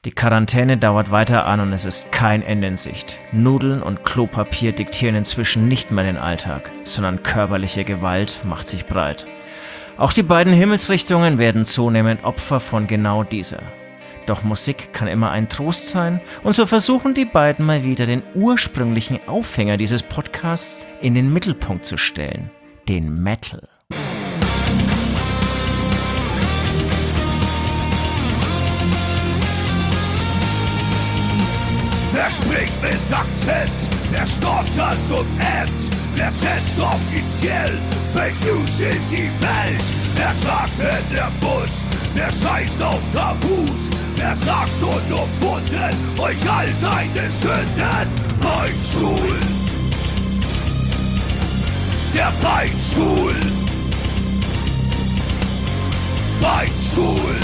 Die Quarantäne dauert weiter an und es ist kein Ende in Sicht. Nudeln und Klopapier diktieren inzwischen nicht mehr den Alltag, sondern körperliche Gewalt macht sich breit. Auch die beiden Himmelsrichtungen werden zunehmend Opfer von genau dieser. Doch Musik kann immer ein Trost sein und so versuchen die beiden mal wieder den ursprünglichen Aufhänger dieses Podcasts in den Mittelpunkt zu stellen, den Metal. Wer spricht mit Akzent, wer stottert und ämmt, wer setzt offiziell Fake News in die Welt, wer sagt in der Bus, wer scheißt auf Tabus, wer sagt unumwunden, euch all seine Sünden. Beinstuhl, der Beinstuhl, Beinstuhl,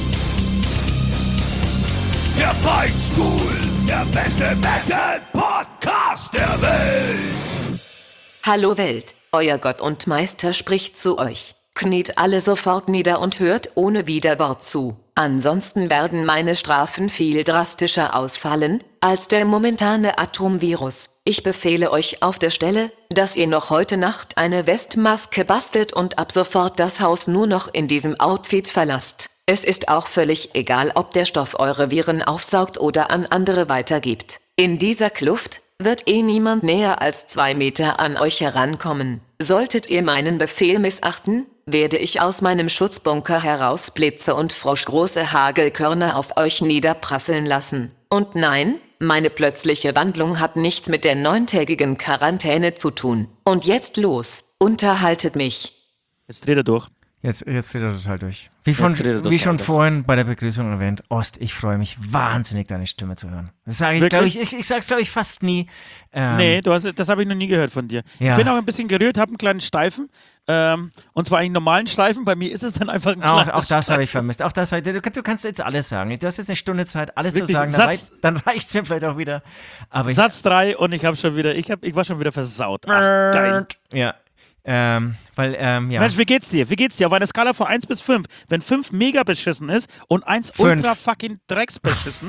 der Beinstuhl, der beste Metal-Podcast der Welt. Hallo Welt, euer Gott und Meister spricht zu euch. Kniet alle sofort nieder und hört ohne Widerwort zu. Ansonsten werden meine Strafen viel drastischer ausfallen als der momentane Atomvirus. Ich befehle euch auf der Stelle, dass ihr noch heute Nacht eine Westmaske bastelt und ab sofort das Haus nur noch in diesem Outfit verlasst. Es ist auch völlig egal, ob der Stoff eure Viren aufsaugt oder an andere weitergibt. In dieser Kluft wird niemand näher als 2 Meter an euch herankommen. Solltet ihr meinen Befehl missachten, werde ich aus meinem Schutzbunker heraus Blitze und froschgroße Hagelkörner auf euch niederprasseln lassen. Und nein, meine plötzliche Wandlung hat nichts mit der 9-tägigen Quarantäne zu tun. Und jetzt los, unterhaltet mich. Jetzt dreht er durch. Jetzt dreht er total durch. Wie schon vorhin bei der Begrüßung erwähnt, Ost, ich freue mich wahnsinnig, deine Stimme zu hören. Das sage ich, glaube ich sag's, glaube ich, fast nie. Nee, das habe ich noch nie gehört von dir. Ja. Ich bin auch ein bisschen gerührt, habe einen kleinen Steifen. Und zwar einen normalen Steifen. Bei mir ist es dann einfach ein kleiner Auch das habe ich vermisst. Du kannst jetzt alles sagen. Du hast jetzt eine Stunde Zeit, alles wirklich zu sagen. Dann reicht es mir vielleicht auch wieder. Aber Satz 3 und ich war schon wieder versaut. Ach, geil. Ja. Ja. Mensch, wie geht's dir? Auf einer Skala von 1 bis 5. Wenn 5 mega beschissen ist und 1 ultra fucking drecks beschissen.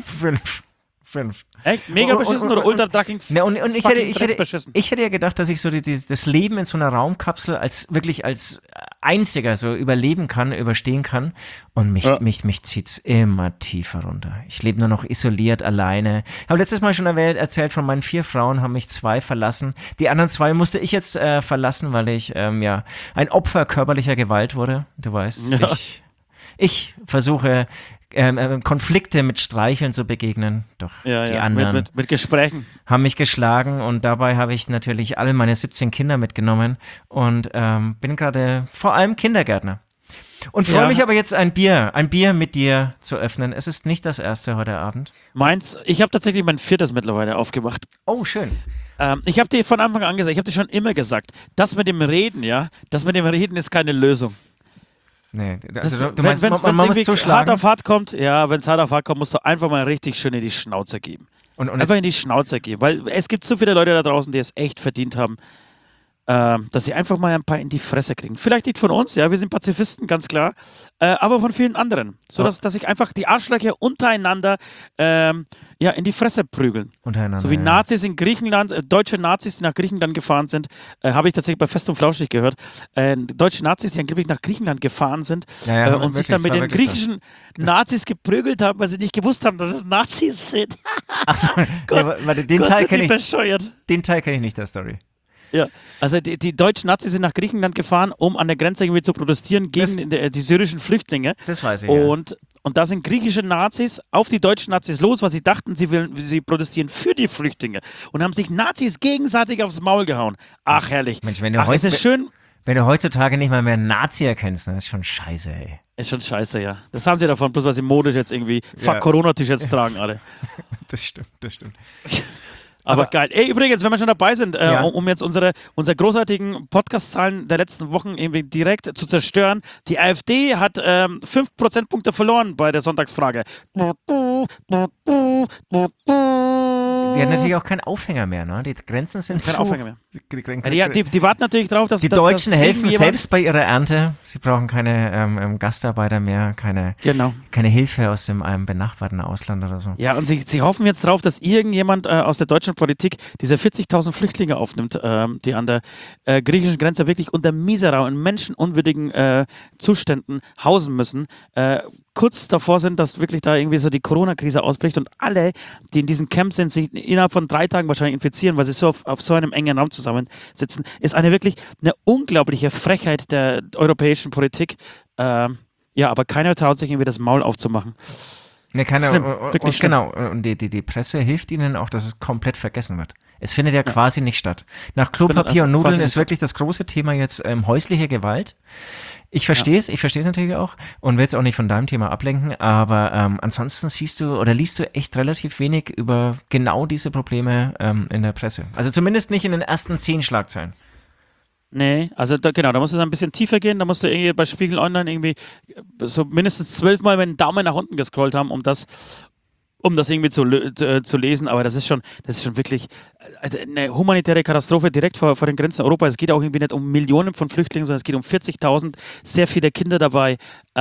5. Echt? Mega beschissen oder ultra fucking ich hätte ja gedacht, dass ich so das Leben in so einer Raumkapsel als einziger so überstehen kann. Und mich zieht's immer tiefer runter. Ich lebe nur noch isoliert, alleine. Ich habe letztes Mal schon erzählt, von meinen 4 Frauen haben mich 2 verlassen. Die anderen 2 musste ich jetzt verlassen, weil ich ein Opfer körperlicher Gewalt wurde. Du weißt, ja. Ich versuche Konflikte mit Streicheln zu begegnen, doch die anderen mit Gesprächen haben mich geschlagen und dabei habe ich natürlich alle meine 17 Kinder mitgenommen und bin gerade vor allem Kindergärtner. Und freue mich aber jetzt ein Bier mit dir zu öffnen. Es ist nicht das erste heute Abend. Meins, ich habe tatsächlich mein 4. mittlerweile aufgemacht. Oh, schön. Ich habe dir von Anfang an gesagt, ich habe dir schon immer gesagt, das mit dem Reden ist keine Lösung. Nee, also du meinst, man muss zuschlagen. Wenn es hart auf hart kommt, musst du einfach mal richtig schön in die Schnauze geben. Und einfach in die Schnauze geben, weil es gibt so viele Leute da draußen, die es echt verdient haben, dass sie einfach mal ein paar in die Fresse kriegen. Vielleicht nicht von uns, ja, wir sind Pazifisten, ganz klar, aber von vielen anderen. So dass sich einfach die Arschlöcher untereinander in die Fresse prügeln. So wie Nazis in Griechenland, deutsche Nazis, die nach Griechenland gefahren sind, habe ich tatsächlich bei Fest und Flauschig gehört, deutsche Nazis, die angeblich nach Griechenland gefahren sind und sich dann mit den griechischen Nazis geprügelt haben, weil sie nicht gewusst haben, dass es Nazis sind. Achso, den Teil kenne ich nicht, der Story. Ja, also die deutschen Nazis sind nach Griechenland gefahren, um an der Grenze irgendwie zu protestieren gegen die syrischen Flüchtlinge. Das weiß ich, und da sind griechische Nazis auf die deutschen Nazis los, weil sie dachten, sie protestieren für die Flüchtlinge und haben sich Nazis gegenseitig aufs Maul gehauen. Ach, herrlich. Mensch, wenn du heutzutage nicht mal mehr Nazi erkennst, dann ist schon scheiße, ey. Ist schon scheiße, ja. Das haben sie davon, bloß weil sie modisch jetzt irgendwie Corona-T-Shirts tragen alle. Das stimmt. Aber geil. Ey, übrigens, wenn wir schon dabei sind, um jetzt unsere großartigen Podcast-Zahlen der letzten Wochen irgendwie direkt zu zerstören, die AfD hat 5 Prozentpunkte verloren bei der Sonntagsfrage. hat natürlich auch keinen Aufhänger mehr, ne? Die Grenzen sind kein zu. Aufhänger mehr. Die warten natürlich drauf, dass die Deutschen helfen selbst bei ihrer Ernte. Sie brauchen keine Gastarbeiter mehr, keine Hilfe aus dem benachbarten Ausland oder so. Ja, und sie hoffen jetzt drauf, dass irgendjemand aus der deutschen Politik diese 40.000 Flüchtlinge aufnimmt, die an der griechischen Grenze wirklich unter miserablen und menschenunwürdigen Zuständen hausen müssen. Kurz davor sind, dass wirklich da irgendwie so die Corona-Krise ausbricht und alle, die in diesen Camps sind, sich innerhalb von 3 Tagen wahrscheinlich infizieren, weil sie so auf so einem engen Raum zusammensitzen, ist eine unglaubliche Frechheit der europäischen Politik. Aber keiner traut sich irgendwie das Maul aufzumachen. Ne, keiner, genau. Und die Presse hilft ihnen auch, dass es komplett vergessen wird. Es findet ja quasi nicht statt. Nach Klopapier und Nudeln ist wirklich das große Thema jetzt häusliche Gewalt. Ich verstehe es natürlich auch und will es auch nicht von deinem Thema ablenken, aber ansonsten siehst du oder liest du echt relativ wenig über genau diese Probleme in der Presse. Also zumindest nicht in den ersten 10 Schlagzeilen. Nee, also da musst du ein bisschen tiefer gehen, da musst du irgendwie bei Spiegel Online irgendwie so mindestens 12 Mal mit dem Daumen nach unten gescrollt haben, um das irgendwie zu lesen, aber das ist schon wirklich eine humanitäre Katastrophe direkt vor den Grenzen Europas. Es geht auch irgendwie nicht um Millionen von Flüchtlingen, sondern es geht um 40.000, sehr viele Kinder dabei.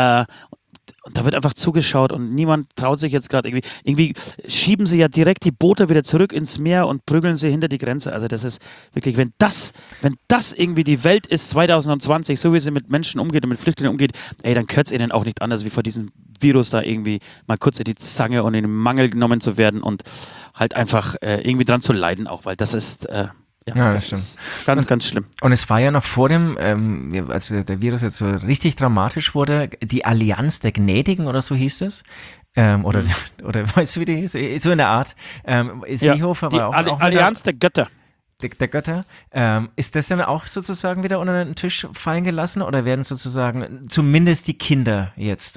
Und da wird einfach zugeschaut und niemand traut sich jetzt gerade irgendwie schieben sie ja direkt die Boote wieder zurück ins Meer und prügeln sie hinter die Grenze. Also das ist wirklich, wenn das irgendwie die Welt ist 2020, so wie sie mit Menschen umgeht und mit Flüchtlingen umgeht, dann gehört es ihnen auch nicht anders, wie vor diesem Virus da irgendwie mal kurz in die Zange und in den Mangel genommen zu werden und halt einfach irgendwie dran zu leiden auch, weil das ist... Ja, das stimmt. Ganz, ganz schlimm. Und es war ja noch vor dem, als der Virus jetzt so richtig dramatisch wurde, die Allianz der Gnädigen oder so hieß es. Oder weißt du, wie die hieß? So in der Art. Seehofer war auch Allianz der Götter. Der Götter. Ist das dann auch sozusagen wieder unter den Tisch fallen gelassen oder werden sozusagen zumindest die Kinder jetzt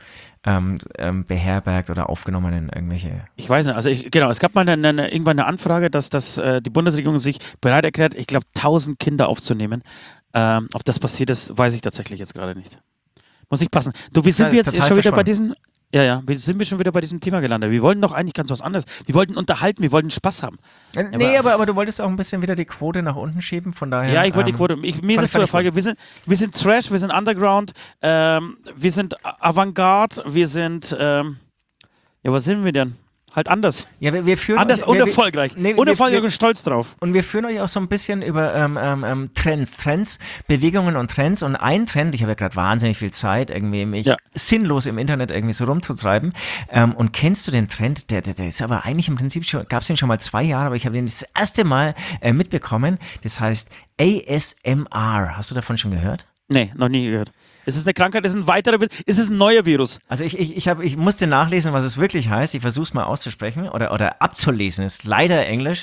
beherbergt oder aufgenommen in irgendwelche... Ich weiß nicht, also es gab mal irgendwann eine Anfrage, dass die Bundesregierung sich bereit erklärt, ich glaube 1000 Kinder aufzunehmen. Ob das passiert ist, weiß ich tatsächlich jetzt gerade nicht. Muss ich passen. Du, wie sind wir jetzt schon wieder bei diesem... wie sind wir schon wieder bei diesem Thema gelandet? Wir wollten doch eigentlich ganz was anderes. Wir wollten unterhalten, wir wollten Spaß haben. Nee, aber du wolltest auch ein bisschen wieder die Quote nach unten schieben, von daher... Ja, ich wollte die Quote... Mir ist zur Frage, wir sind Trash, wir sind Underground, wir sind Avantgarde, wir sind... was sind wir denn? Halt anders. Ja, wir führen anders und erfolgreich. Unerfolgreich und stolz drauf. Und wir führen euch auch so ein bisschen über Trends, Bewegungen und Trends. Und ein Trend, ich habe ja gerade wahnsinnig viel Zeit, irgendwie mich sinnlos im Internet irgendwie so rumzutreiben. Und kennst du den Trend? Der ist aber eigentlich im Prinzip schon, gab es den schon mal 2 Jahre, aber ich habe den das erste Mal mitbekommen. Das heißt ASMR. Hast du davon schon gehört? Nee, noch nie gehört. Ist es eine Krankheit? Ist es ein neuer Virus? Also ich musste nachlesen, was es wirklich heißt. Ich versuche es mal auszusprechen oder abzulesen. Ist leider Englisch.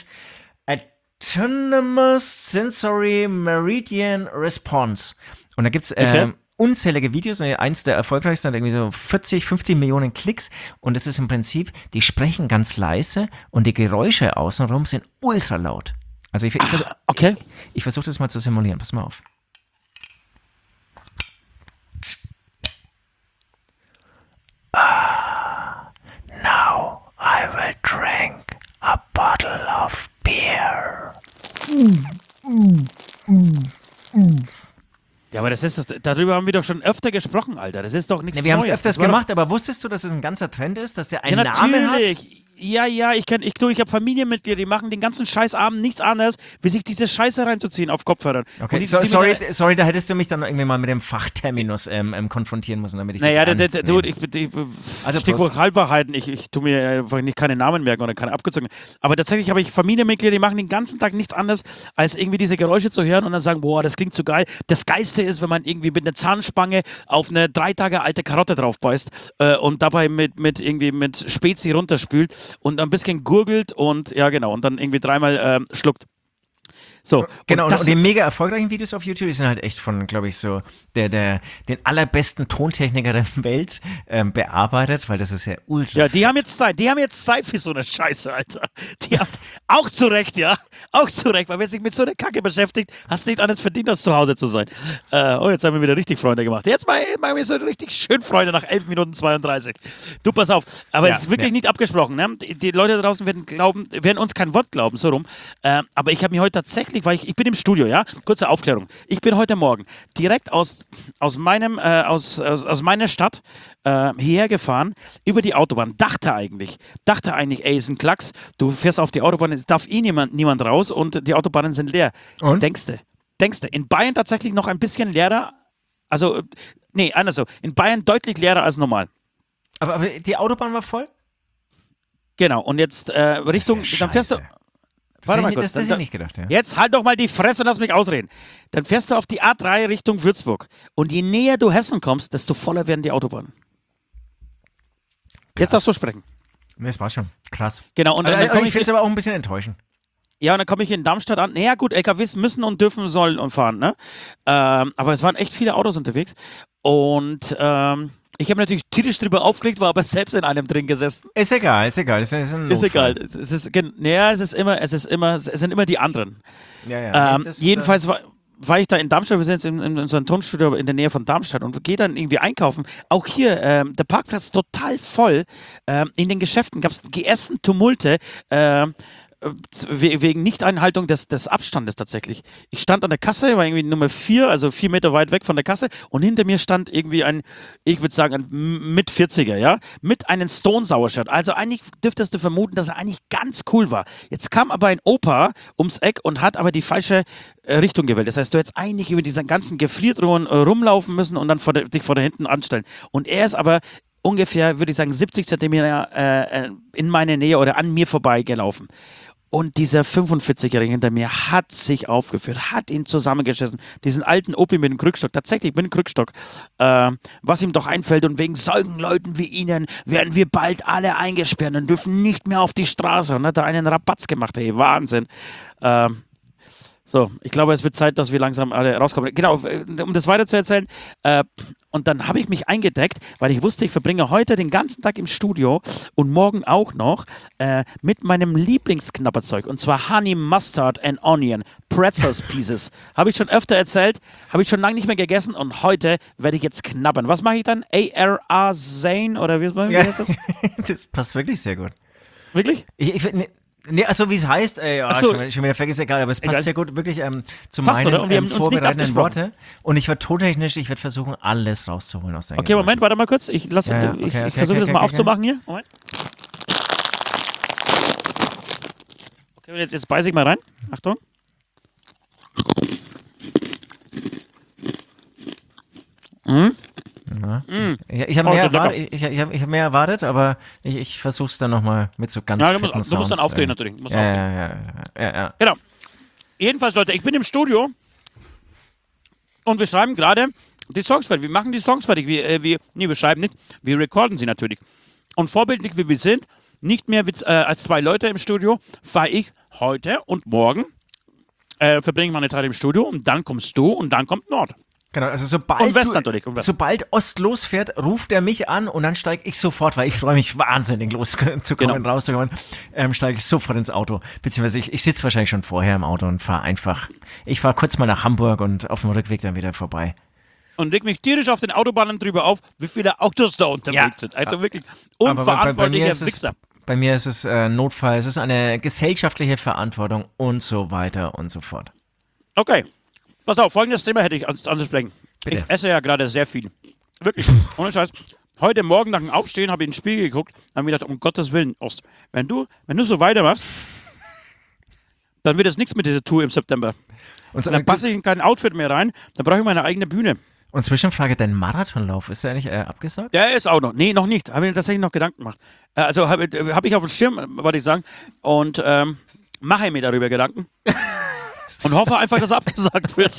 Autonomous Sensory Meridian Response. Und da gibt es unzählige Videos. Eins der erfolgreichsten hat irgendwie so 50 Millionen Klicks. Und das ist im Prinzip, die sprechen ganz leise und die Geräusche außenrum sind ultra laut. Also ich versuche das mal zu simulieren. Pass mal auf. Now I will drink a bottle of beer. Ja, aber darüber haben wir doch schon öfter gesprochen, Alter. Das ist doch nichts Neues. Wir haben es öfters gemacht, aber wusstest du, dass es ein ganzer Trend ist, dass der einen Namen hat? Ja, ich habe Familienmitglieder, die machen den ganzen Scheißabend nichts anderes, wie sich diese Scheiße reinzuziehen auf Kopfhörern. Okay, sorry, da hättest du mich dann irgendwie mal mit dem Fachterminus konfrontieren müssen, damit ich das ernst nehme. Also Stichwort Halbwahrheiten, ich tue mir einfach nicht keine Namen merken oder keine abgezogen. Aber tatsächlich habe ich Familienmitglieder, die machen den ganzen Tag nichts anderes, als irgendwie diese Geräusche zu hören und dann sagen, boah, das klingt so geil. Das Geilste ist, wenn man irgendwie mit einer Zahnspange auf eine 3 Tage alte Karotte drauf beißt und dabei mit Spezi runterspült und ein bisschen gurgelt und und dann irgendwie 3-mal schluckt. So, genau, und die mega erfolgreichen Videos auf YouTube, die sind halt echt von, glaube ich, so den allerbesten Tontechniker der Welt bearbeitet, weil das ist ja ultra. Ja, die haben jetzt Zeit für so eine Scheiße, Alter. Die haben auch zu Recht, ja. Auch zu Recht, weil wer sich mit so einer Kacke beschäftigt, hast nicht anders verdient, als zu Hause zu sein. Jetzt haben wir wieder richtig Freunde gemacht. Jetzt machen wir so richtig schön Freunde nach 11 Minuten 32. Du, pass auf. Aber es ist wirklich nicht abgesprochen. Ne? Die Leute da draußen werden uns kein Wort glauben, so rum. Aber ich habe mir heute tatsächlich, weil ich bin im Studio, ja, kurze Aufklärung. Ich bin heute Morgen direkt aus meiner Stadt hierher gefahren, über die Autobahn. Dachte eigentlich, ey, ist ein Klacks, du fährst auf die Autobahn, es darf niemand raus und die Autobahnen sind leer. Und? Denkst du, in Bayern tatsächlich noch ein bisschen leerer, also, nee, anders so, in Bayern deutlich leerer als normal. Aber die Autobahn war voll? Genau, und jetzt Richtung, dann fährst du... Warte mal kurz. Das hätte ich nicht gedacht, ja. Jetzt halt doch mal die Fresse und lass mich ausreden. Dann fährst du auf die A3 Richtung Würzburg. Und je näher du Hessen kommst, desto voller werden die Autobahnen. Jetzt darfst du sprechen. Das war schon krass. Genau. Und dann ich finde es aber auch ein bisschen enttäuschend. Ja, und dann komme ich in Darmstadt an. Naja, gut, LKWs müssen und dürfen, sollen und fahren, ne? Aber es waren echt viele Autos unterwegs. Und ich habe natürlich tierisch drüber aufgelegt, war aber selbst in einem drin gesessen. Ist egal. Es ist ein Notfall. Es sind immer die anderen. Ja. Jedenfalls war ich da in Darmstadt, wir sind jetzt in so einem Tonstudio in der Nähe von Darmstadt und gehe dann irgendwie einkaufen. Auch hier, der Parkplatz total voll. In den Geschäften gab es geessen Tumulte. Wegen Nichteinhaltung des Abstandes tatsächlich. Ich stand an der Kasse, war irgendwie Nummer 4, also 4 Meter weit weg von der Kasse und hinter mir stand irgendwie ein Mit-40er, ja, mit einem Stone-Sour-Shirt. Also eigentlich dürftest du vermuten, dass er eigentlich ganz cool war. Jetzt kam aber ein Opa ums Eck und hat aber die falsche Richtung gewählt. Das heißt, du hättest eigentlich über diesen ganzen Gefriertruhen rumlaufen müssen und dann dich vor da hinten anstellen. Und er ist aber ungefähr, würde ich sagen, 70 Zentimeter in meine Nähe oder an mir vorbei gelaufen. Und dieser 45-Jährige hinter mir hat sich aufgeführt, hat ihn zusammengeschissen. Diesen alten Opi mit dem Krückstock, tatsächlich mit dem Krückstock, was ihm doch einfällt. Und wegen solchen Leuten wie Ihnen werden wir bald alle eingesperrt und dürfen nicht mehr auf die Straße. Und hat da einen Rabatz gemacht, ey, Wahnsinn. So, ich glaube, es wird Zeit, dass wir langsam alle rauskommen. Genau, um das weiter zu erzählen. Und dann habe ich mich eingedeckt, weil ich wusste, ich verbringe heute den ganzen Tag im Studio und morgen auch noch mit meinem Lieblingsknabberzeug. Und zwar Honey Mustard and Onion Pretzels Pieces. Habe ich schon öfter erzählt, habe ich schon lange nicht mehr gegessen und heute werde ich jetzt knabbern. Was mache ich dann? A-R-A Zane oder wie heißt das? Das passt wirklich sehr gut. Wirklich? Nee, also wie es heißt, schon wieder vergessen, egal, aber es passt sehr gut wirklich zu meinen vorbereitenden Worte. Und ich werde tontechnisch, ich werde versuchen, alles rauszuholen aus deinem Okay, Moment, warte mal kurz. Ich versuche das mal aufzumachen hier. Moment. Okay, jetzt beiße ich mal rein. Achtung. Ja. Ich habe mehr erwartet, aber ich versuche es dann nochmal mit so ganz fitten Sounds. Du musst dann aufdrehen natürlich. Ja. Genau. Jedenfalls, Leute, ich bin im Studio und wir schreiben gerade die Songs fertig. Wir machen die Songs fertig. Wir schreiben nicht, wir recorden sie natürlich. Und vorbildlich wie wir sind, nicht mehr als 2 Leute im Studio, fahre ich heute und morgen, verbringe ich meine Zeit im Studio und dann kommst du und dann kommt Nord. Genau, also sobald Ost losfährt, ruft er mich an und dann steige ich sofort, weil ich freue mich wahnsinnig loszukommen, rauszukommen, steige ich sofort ins Auto. Beziehungsweise ich sitze wahrscheinlich schon vorher im Auto und ich fahre kurz mal nach Hamburg und auf dem Rückweg dann wieder vorbei. Und leg mich tierisch auf den Autobahnen drüber auf, wie viele Autos da unterwegs sind. Also wirklich unverantwortlicher Wichser. Bei mir ist es Notfall, es ist eine gesellschaftliche Verantwortung und so weiter und so fort. Okay. Pass auf, folgendes Thema hätte ich anzusprechen. Bitte. Ich esse ja gerade sehr viel. Wirklich, ohne Scheiß. Heute Morgen nach dem Aufstehen habe ich in den Spiegel geguckt und habe mir gedacht, um Gottes Willen, Ost, wenn du so weitermachst, dann wird es nichts mit dieser Tour im September. Und dann passe ich in kein Outfit mehr rein, dann brauche ich meine eigene Bühne. Und Zwischenfrage, dein Marathonlauf, ist der eigentlich abgesagt? Der ist auch noch. Nee, noch nicht. Habe ich mir tatsächlich noch Gedanken gemacht. Also habe ich auf dem Schirm, wollte ich sagen, und mache mir darüber Gedanken. Und hoffe einfach, dass er abgesagt wird.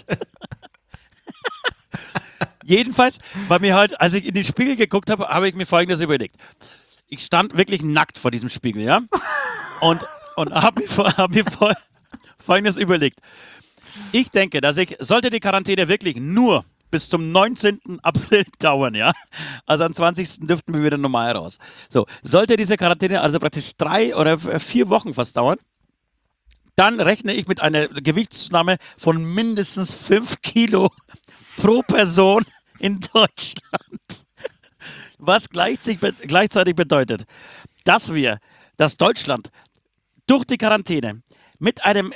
Jedenfalls war mir halt, als ich in den Spiegel geguckt habe, habe ich mir Folgendes überlegt. Ich stand wirklich nackt vor diesem Spiegel, ja? Und habe mir Folgendes überlegt. Ich denke, sollte die Quarantäne wirklich nur bis zum 19. April dauern, ja. Also am 20. dürften wir wieder normal raus. So, sollte diese Quarantäne also praktisch 3 oder 4 Wochen fast dauern, dann rechne ich mit einer Gewichtszunahme von mindestens 5 Kilo pro Person in Deutschland. Was gleichzeitig bedeutet, dass Deutschland durch die Quarantäne mit einer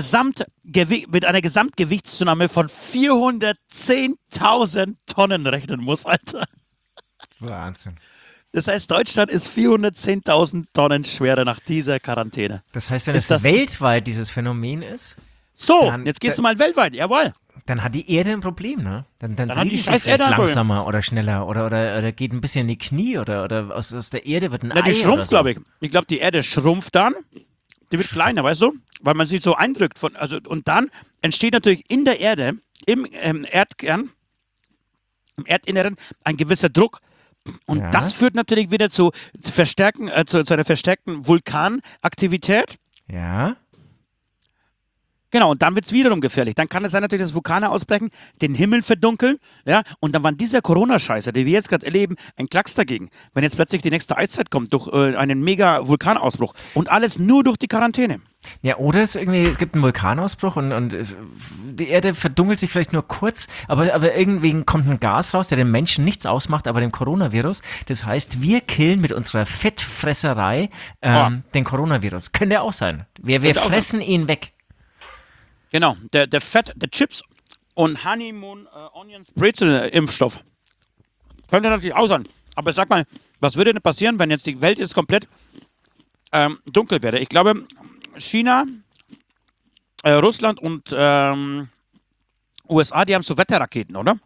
Gesamtgewichtszunahme von 410.000 Tonnen rechnen muss, Alter. Wahnsinn. Das heißt, Deutschland ist 410.000 Tonnen schwerer nach dieser Quarantäne. Das heißt, wenn es weltweit dieses Phänomen ist? So, jetzt gehst du mal weltweit, jawohl. Dann hat die Erde ein Problem, ne? Dann hat die sich vielleicht langsamer oder schneller oder geht ein bisschen in die Knie oder aus der Erde wird ein Ei. Die schrumpft, so. glaube ich. Ich glaube, die Erde schrumpft dann. Die wird kleiner, weißt du? Weil man sie so eindrückt. Und dann entsteht natürlich in der Erde, im Erdkern, im Erdinneren, ein gewisser Druck. Und das führt natürlich wieder zu einer verstärkten Vulkanaktivität. Ja. Genau, und dann wird es wiederum gefährlich. Dann kann es sein natürlich, dass Vulkane ausbrechen, den Himmel verdunkeln, ja, und dann waren dieser Corona-Scheiße, die wir jetzt gerade erleben, ein Klacks dagegen. Wenn jetzt plötzlich die nächste Eiszeit kommt durch einen mega Vulkanausbruch und alles nur durch die Quarantäne. Ja, oder es gibt einen Vulkanausbruch und die Erde verdunkelt sich vielleicht nur kurz, aber irgendwie kommt ein Gas raus, der den Menschen nichts ausmacht, aber dem Coronavirus. Das heißt, wir killen mit unserer Fettfresserei den Coronavirus. Könnte ja auch sein. Wir fressen ihn weg. Genau, der Chips und Honeymoon Onions Brezel Impfstoff. Könnte natürlich auch sein. Aber sag mal, was würde denn passieren, wenn jetzt die Welt jetzt komplett dunkel wäre? Ich glaube, China, Russland und USA, die haben so Wetterraketen, oder?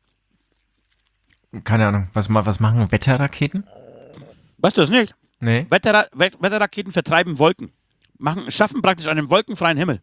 Keine Ahnung. Was machen Wetterraketen? Weißt du das nicht? Nee. Wetterraketen vertreiben Wolken. Schaffen praktisch einen wolkenfreien Himmel.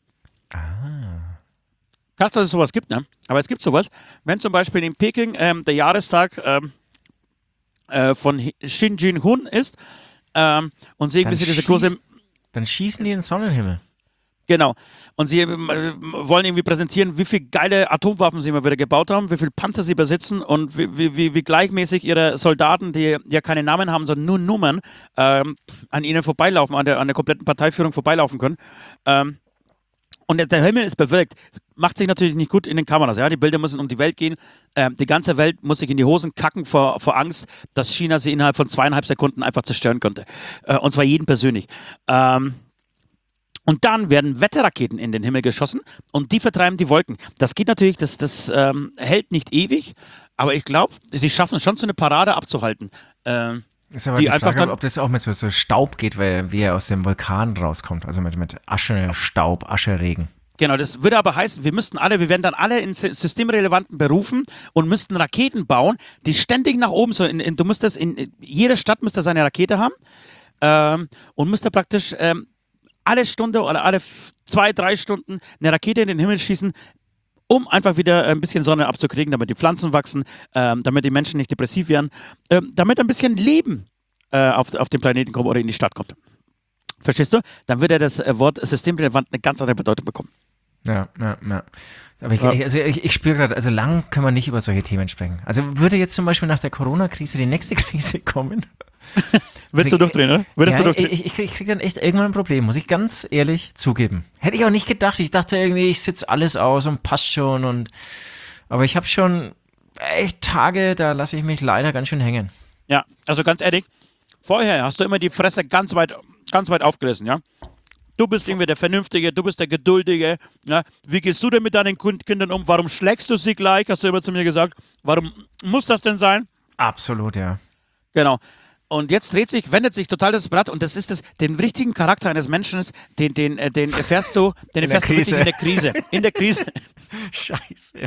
Krass, dass es sowas gibt, ne? Aber es gibt sowas. Wenn zum Beispiel in Peking der Jahrestag von Xi Jinping ist und sie ein bisschen diese große... Dann schießen die in den Sonnenhimmel. Genau. Und sie wollen irgendwie präsentieren, wie viele geile Atomwaffen sie immer wieder gebaut haben, wie viele Panzer sie besitzen und wie gleichmäßig ihre Soldaten, die ja keine Namen haben, sondern nur Nummern, an ihnen vorbeilaufen, an der kompletten Parteiführung vorbeilaufen können. Und der Himmel ist bewölkt. Macht sich natürlich nicht gut in den Kameras. Ja? Die Bilder müssen um die Welt gehen. Die ganze Welt muss sich in die Hosen kacken vor Angst, dass China sie innerhalb von 2,5 Sekunden einfach zerstören könnte. Und zwar jeden persönlich. Und dann werden Wetterraketen in den Himmel geschossen und die vertreiben die Wolken. Das geht natürlich, das hält nicht ewig, aber ich glaube, sie schaffen es schon, so eine Parade abzuhalten. Ist aber die Frage, dann, ob das auch mit so Staub geht, wie er aus dem Vulkan rauskommt. Also mit Asche, Staub, Ascheregen. Genau, das würde aber heißen, wir werden dann alle in systemrelevanten Berufen und müssten Raketen bauen, die ständig nach oben so. Jede Stadt müsste seine Rakete haben und müsste praktisch alle Stunde oder alle 2-3 Stunden eine Rakete in den Himmel schießen, um einfach wieder ein bisschen Sonne abzukriegen, damit die Pflanzen wachsen, damit die Menschen nicht depressiv werden, damit ein bisschen Leben auf den Planeten kommt oder in die Stadt kommt. Verstehst du? Dann würde das Wort systemrelevant eine ganz andere Bedeutung bekommen. Ja. Aber ich spüre gerade, also lang können wir nicht über solche Themen sprechen. Also würde jetzt zum Beispiel nach der Corona-Krise die nächste Krise kommen? Willst du durchdrehen, oder? Würdest du durchdrehen? Ich krieg dann echt irgendwann ein Problem, muss ich ganz ehrlich zugeben. Hätte ich auch nicht gedacht. Ich dachte irgendwie, ich sitze alles aus und passt schon. Aber ich habe schon echt Tage, da lasse ich mich leider ganz schön hängen. Ja, also ganz ehrlich, vorher hast du immer die Fresse ganz weit aufgerissen, ja? Du bist irgendwie der Vernünftige, du bist der Geduldige. Ja? Wie gehst du denn mit deinen Kindern um? Warum schlägst du sie gleich, hast du immer zu mir gesagt. Warum muss das denn sein? Absolut, ja. Genau. Und jetzt wendet sich total das Blatt und das ist den richtigen Charakter eines Menschen, den erfährst du richtig in der Krise. In der Krise. Scheiße.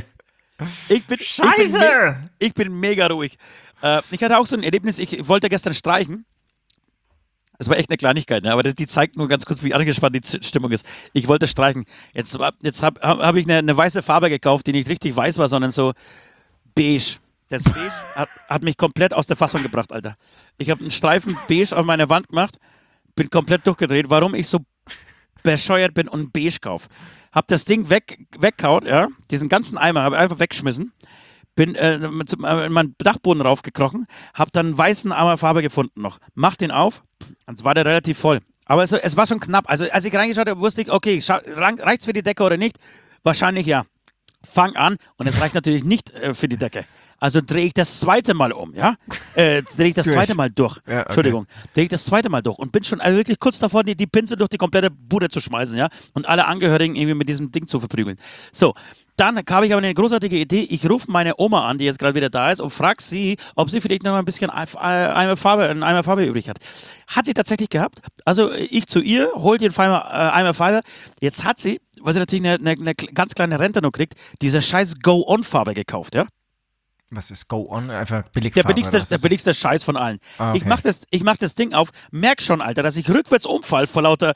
Ich bin mega ruhig. Ich hatte auch so ein Erlebnis, ich wollte gestern streichen. Das war echt eine Kleinigkeit, ne? Aber die zeigt nur ganz kurz, wie angespannt die Stimmung ist. Ich wollte streichen. Jetzt hab ich eine weiße Farbe gekauft, die nicht richtig weiß war, sondern so beige. Das Beige hat mich komplett aus der Fassung gebracht, Alter. Ich habe einen Streifen Beige auf meine Wand gemacht, bin komplett durchgedreht. Warum ich so bescheuert bin und beige kaufe. Hab das Ding weggehauen, ja, diesen ganzen Eimer, habe einfach weggeschmissen. Bin in meinen Dachboden raufgekrochen, hab dann einen weißen Eimer Farbe gefunden noch. Mach den auf, und war der relativ voll. Aber es war schon knapp. Also als ich reingeschaut habe, wusste ich, okay, reicht's für die Decke oder nicht? Wahrscheinlich ja. Fang an und es reicht natürlich nicht für die Decke. Also drehe ich das zweite Mal um, ja? Drehe ich das zweite Mal durch. Ja, okay. Entschuldigung. Drehe ich das zweite Mal durch und bin schon also wirklich kurz davor, die Pinsel durch die komplette Bude zu schmeißen, ja? Und alle Angehörigen irgendwie mit diesem Ding zu verprügeln. So, dann habe ich aber eine großartige Idee. Ich rufe meine Oma an, die jetzt gerade wieder da ist, und frage sie, ob sie vielleicht noch ein bisschen Eimer Farbe übrig hat. Hat sie tatsächlich gehabt. Also ich zu ihr, hol den Eimer Farbe. Jetzt hat sie, weil sie natürlich eine ganz kleine Rente noch kriegt, diese scheiß Go-On-Farbe gekauft, ja? Was ist Go-On? Einfach Billigfarbe? Der billigste Scheiß von allen. Ah, okay. Ich mach das Ding auf, merk schon, Alter, dass ich rückwärts umfall vor lauter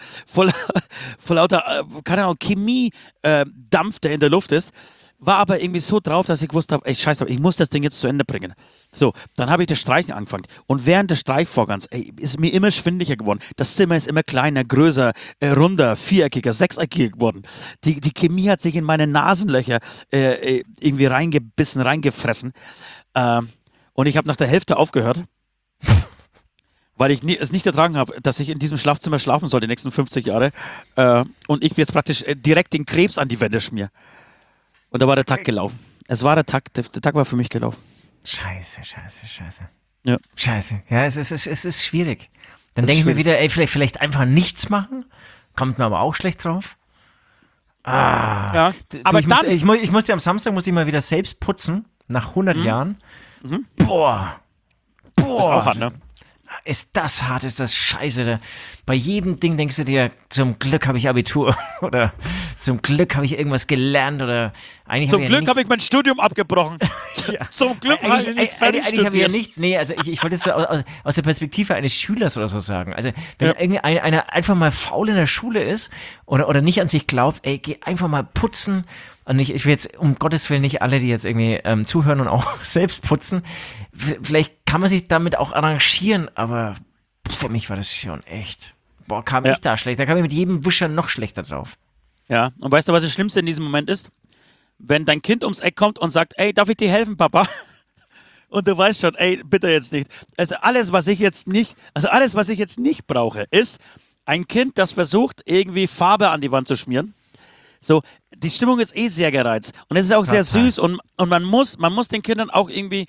keine Ahnung, Chemie-Dampf, der in der Luft ist. War aber irgendwie so drauf, dass ich wusste, ey, scheiße, ich muss das Ding jetzt zu Ende bringen. So, dann habe ich das Streichen angefangen. Und während des Streichvorgangs, ist mir immer schwindlicher geworden. Das Zimmer ist immer kleiner, größer, runder, viereckiger, sechseckiger geworden. Die Chemie hat sich in meine Nasenlöcher irgendwie reingebissen, reingefressen. Und ich habe nach der Hälfte aufgehört, weil ich es nicht ertragen habe, dass ich in diesem Schlafzimmer schlafen soll die nächsten 50 Jahre. Und ich jetzt praktisch direkt den Krebs an die Wände schmier. Und da war der Tag gelaufen. Der Tag war für mich gelaufen. Scheiße. Ja. Scheiße. Ja, es ist schwierig. Dann denke ich mir wieder, vielleicht einfach nichts machen. Kommt mir aber auch schlecht drauf. Ja, aber ich musste am Samstag mal wieder selbst putzen, nach 100 Jahren. Mhm. Boah. Das ist auch hart, ne? Ist das hart, ist das scheiße. Bei jedem Ding denkst du dir, zum Glück habe ich Abitur oder zum Glück habe ich irgendwas gelernt oder eigentlich zum Glück habe ich mein Studium abgebrochen. Ja. Zum Glück habe ich nicht fertig studiert. Eigentlich habe ich ja nichts, nee, also ich wollte es so aus der Perspektive eines Schülers oder so sagen. Also wenn irgendwie einer einfach mal faul in der Schule ist oder nicht an sich glaubt, geh einfach mal putzen. Und ich will jetzt um Gottes Willen nicht alle, die jetzt irgendwie zuhören und auch selbst putzen. Vielleicht kann man sich damit auch arrangieren, aber für mich war das schon echt. Kam ich da schlecht. Da kam ich mit jedem Wischer noch schlechter drauf. Ja, und weißt du, was das Schlimmste in diesem Moment ist? Wenn dein Kind ums Eck kommt und sagt, ey, darf ich dir helfen, Papa? Und du weißt schon, ey, bitte jetzt nicht. Also alles, was ich jetzt nicht brauche, ist ein Kind, das versucht, irgendwie Farbe an die Wand zu schmieren. So, die Stimmung ist sehr gereizt. Und es ist auch sehr süß und man muss den Kindern auch irgendwie,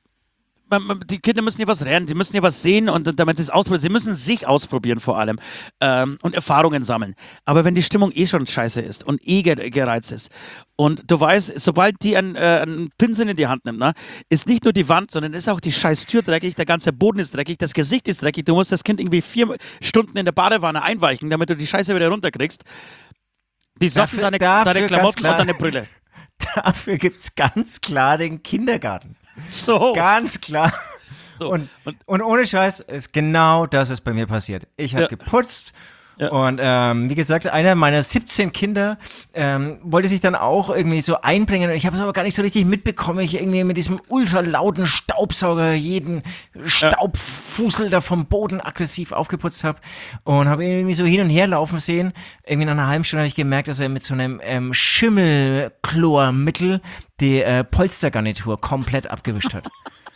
die Kinder müssen ja was lernen, die müssen ja was sehen und damit sie es ausprobieren. Sie müssen sich ausprobieren vor allem und Erfahrungen sammeln. Aber wenn die Stimmung schon scheiße ist und gereizt ist und du weißt, sobald die einen Pinsel in die Hand nimmt, ist nicht nur die Wand, sondern ist auch die scheiß Tür dreckig, der ganze Boden ist dreckig, das Gesicht ist dreckig. Du musst das Kind irgendwie 4 Stunden in der Badewanne einweichen, damit du die Scheiße wieder runterkriegst. Die Socken, deine Klamotten und deine Brille. Dafür gibt es ganz klar den Kindergarten. So. Ganz klar. So. Und ohne Scheiß, genau das ist bei mir passiert. Ich habe geputzt. Ja. Und wie gesagt, einer meiner 17 Kinder wollte sich dann auch irgendwie so einbringen. Und ich habe es aber gar nicht so richtig mitbekommen. Ich irgendwie mit diesem ultra lauten Staubsauger jeden Staubfussel da vom Boden aggressiv aufgeputzt habe. Und habe irgendwie so hin und her laufen sehen. Irgendwie nach einer halben Stunde habe ich gemerkt, dass er mit so einem Schimmelchlormittel die Polstergarnitur komplett abgewischt hat.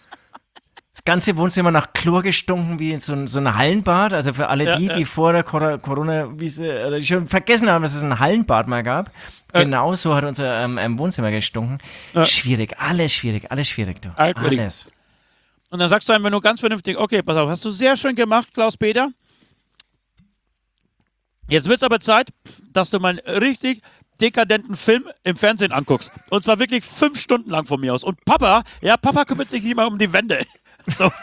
Ganze Wohnzimmer nach Chlor gestunken, wie in so ein Hallenbad. Also für alle die vor der Corona-Wiese die schon vergessen haben, dass es ein Hallenbad mal gab. Genau so hat unser Wohnzimmer gestunken. Schwierig, alles schwierig, du. Alles. Und dann sagst du einfach nur ganz vernünftig, okay, pass auf, hast du sehr schön gemacht, Klaus-Peter. Jetzt wird's aber Zeit, dass du mal einen richtig dekadenten Film im Fernsehen anguckst. Und zwar wirklich 5 Stunden lang von mir aus. Und Papa kümmert sich nicht mal um die Wände. So.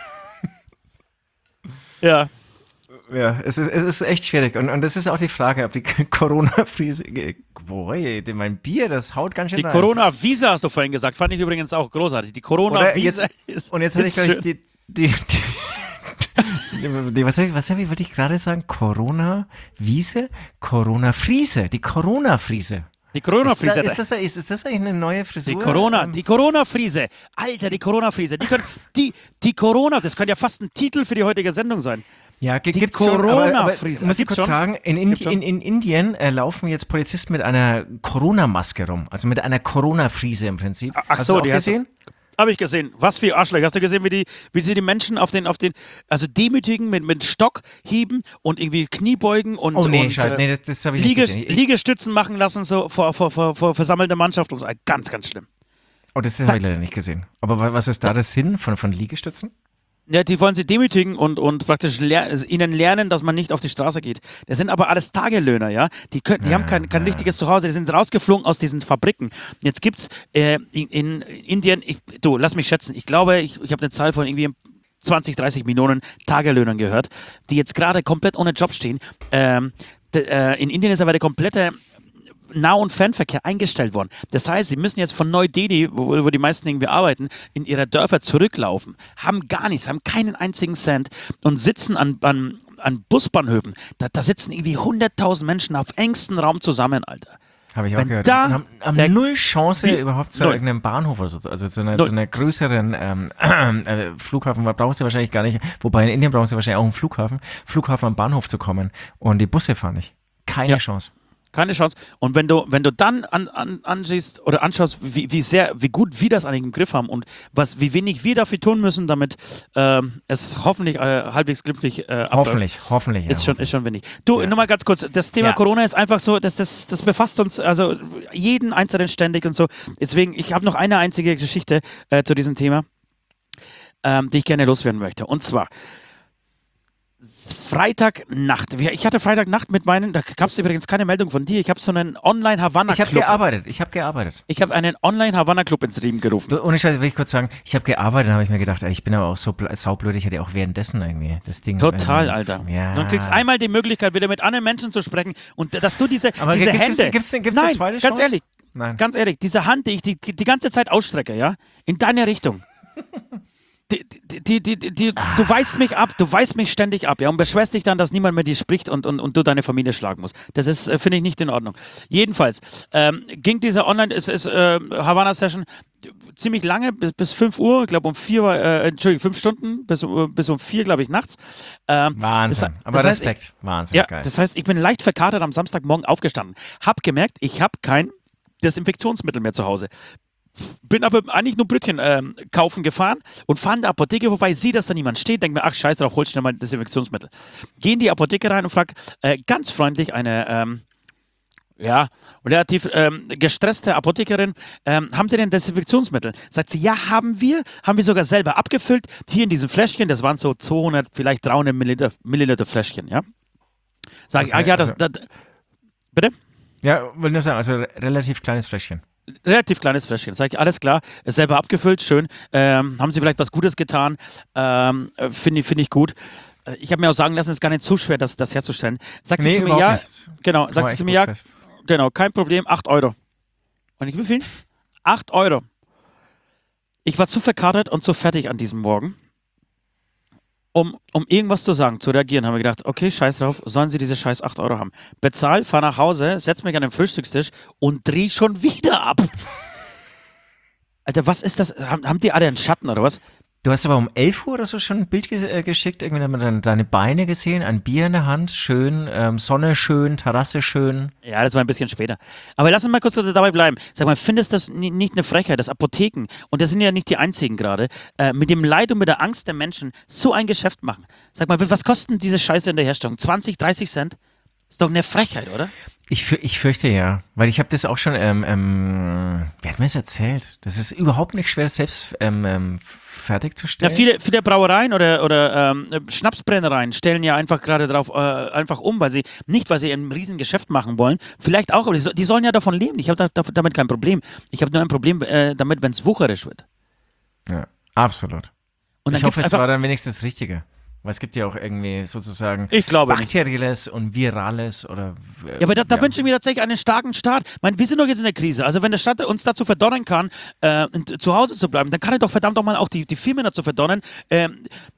Ja. Ja, es ist echt schwierig. Und das ist auch die Frage, ob die Corona-Krise. Mein Bier, das haut ganz schön Die Corona-Wiese hast du vorhin gesagt. Fand ich übrigens auch großartig. Die Corona-Wiese ist. Und jetzt hatte ich gleich was wollte ich gerade sagen? Corona-Wiese? Corona-Friese. Die Corona-Friese. Die Corona-Friese. Ist das eigentlich eine neue Frisur? Die Corona-Friese. Alter, die Corona-Friese. Die Corona, das könnte ja fast ein Titel für die heutige Sendung sein. Ja, gibt's Corona-Friese. Muss ich kurz sagen, in Indien laufen jetzt Polizisten mit einer Corona-Maske rum, also mit einer Corona-Friese im Prinzip. Ach so, die gesehen? Habe ich gesehen. Was für Arschlöcher. Hast du gesehen, wie sie die Menschen also demütigen, mit Stock heben und irgendwie Kniebeugen und, das habe ich nicht gesehen. Liegestützen machen lassen, so vor versammelter Mannschaft. Und so. Ganz, ganz schlimm. Oh, das habe ich leider nicht gesehen. Aber was ist da der Sinn von Liegestützen? Ja, die wollen sie demütigen und praktisch ihnen lernen, dass man nicht auf die Straße geht. Das sind aber alles Tagelöhner, ja. Die haben kein richtiges Zuhause, die sind rausgeflogen aus diesen Fabriken. Jetzt gibt's in Indien, lass mich schätzen, ich glaube, ich habe eine Zahl von irgendwie 20, 30 Millionen Tagelöhnern gehört, die jetzt gerade komplett ohne Job stehen. In Indien ist aber der komplette Nah- und Fernverkehr eingestellt worden. Das heißt, sie müssen jetzt von Neu-Delhi, wo die meisten irgendwie arbeiten, in ihre Dörfer zurücklaufen, haben gar nichts, haben keinen einzigen Cent und sitzen an Busbahnhöfen. Da sitzen irgendwie 100.000 Menschen auf engstem Raum zusammen, Alter. Habe ich auch gehört. Und haben null Chance überhaupt zu irgendeinem Bahnhof oder so. Also zu einer größeren Flughafen brauchst du wahrscheinlich gar nicht. Wobei in Indien brauchst du wahrscheinlich auch einen Flughafen am Bahnhof zu kommen. Und die Busse fahren nicht. Keine Chance. Keine Chance. Und wenn du dann anschaust, wie gut wir das eigentlich im Griff haben und wie wenig wir dafür tun müssen, damit es hoffentlich halbwegs glimpflich abläuft. Hoffentlich. Ist schon wenig. Du, nur mal ganz kurz. Das Thema Corona ist einfach so, das befasst uns, also jeden Einzelnen ständig und so. Deswegen, ich habe noch eine einzige Geschichte zu diesem Thema, die ich gerne loswerden möchte. Und zwar Freitagnacht. Ich hatte Freitagnacht da gab es übrigens keine Meldung von dir. Ich habe so einen Online-Havanna-Club. Ich habe gearbeitet. Ich habe einen Online-Havanna-Club ins Leben gerufen. Ohne Scheiß, will ich kurz sagen, ich habe gearbeitet, habe ich mir gedacht, ich bin aber auch so saublöd, ich hätte auch währenddessen irgendwie das Ding. Total, Alter. Ja. Du kriegst einmal die Möglichkeit, wieder mit anderen Menschen zu sprechen und dass du diese Hände... Gibt's eine zweite Chance? Ganz ehrlich, diese Hand, die ich die ganze Zeit ausstrecke, ja, in deine Richtung. Du weist mich ab, du weist mich ständig ab, ja, und beschwerst dich dann, dass niemand mehr dir spricht und du deine Familie schlagen musst. Das ist, finde ich, nicht in Ordnung. Jedenfalls ging diese Havanna-Session ziemlich lange, bis 5 Uhr, ich glaube 5 Stunden, bis um 4, glaube ich, nachts. Wahnsinn, aber Respekt, Wahnsinn, ja, geil. Das heißt, ich bin leicht verkatert am Samstagmorgen aufgestanden, hab gemerkt, ich habe kein Desinfektionsmittel mehr zu Hause. Bin aber eigentlich nur Brötchen kaufen gefahren und fahre in der Apotheke vorbei, sehe, dass da niemand steht, denke mir, ach scheiß drauf, hol schnell mal Desinfektionsmittel. Gehe in die Apotheke rein und frage ganz freundlich eine relativ gestresste Apothekerin, haben Sie denn Desinfektionsmittel? Sagt sie, ja, haben wir sogar selber abgefüllt, hier in diesem Fläschchen, das waren so 200, vielleicht 300 Milliliter Fläschchen, ja. Sag ich, bitte? Ja, will nur sagen, also relativ kleines Fläschchen. Relativ kleines Fläschchen. Sag ich, alles klar, ist selber abgefüllt, schön. Haben Sie vielleicht was Gutes getan? Finde ich gut. Ich habe mir auch sagen lassen, es ist gar nicht so schwer, das herzustellen. Sagt sie zu mir, ja, nicht. Genau, sagt sie zu mir, ja, genau, kein Problem, 8 Euro. Und ich, wie viel? 8 Euro. Ich war zu verkatert und zu fertig an diesem Morgen, um irgendwas zu sagen, zu reagieren, haben wir gedacht, okay, scheiß drauf, sollen Sie diese scheiß 8 Euro haben. Bezahl, fahr nach Hause, setz mich an den Frühstückstisch und dreh schon wieder ab. Alter, was ist das? Haben die alle einen Schatten oder was? Du hast aber um 11 Uhr oder so schon ein Bild geschickt, irgendwie haben wir deine Beine gesehen, ein Bier in der Hand, schön, Sonne schön, Terrasse schön. Ja, das war ein bisschen später. Aber lass uns mal kurz dabei bleiben. Sag mal, findest du das nicht eine Frechheit, dass Apotheken, und das sind ja nicht die einzigen gerade, mit dem Leid und mit der Angst der Menschen so ein Geschäft machen? Sag mal, was kosten diese Scheiße in der Herstellung? 20, 30 Cent? Ist doch eine Frechheit, oder? Ich fürchte ja, weil ich habe das auch schon, wer hat mir das erzählt? Das ist überhaupt nicht schwer, selbst fertigzustellen. Ja, viele Brauereien oder Schnapsbrennereien stellen ja einfach gerade drauf einfach um, weil sie ein riesen Geschäft machen wollen. Vielleicht auch, aber die sollen ja davon leben. Ich habe damit kein Problem. Ich habe nur ein Problem damit, wenn es wucherisch wird. Ja, absolut. Und ich hoffe, es war dann wenigstens das Richtige. Weil es gibt ja auch irgendwie sozusagen Bakterielles und Virales oder... Ja, aber da wünsche ich mir tatsächlich einen starken Staat. Ich meine, wir sind doch jetzt in der Krise. Also wenn der Staat uns dazu verdonnern kann, zu Hause zu bleiben, dann kann er doch verdammt doch mal auch die Firmen dazu verdonnern,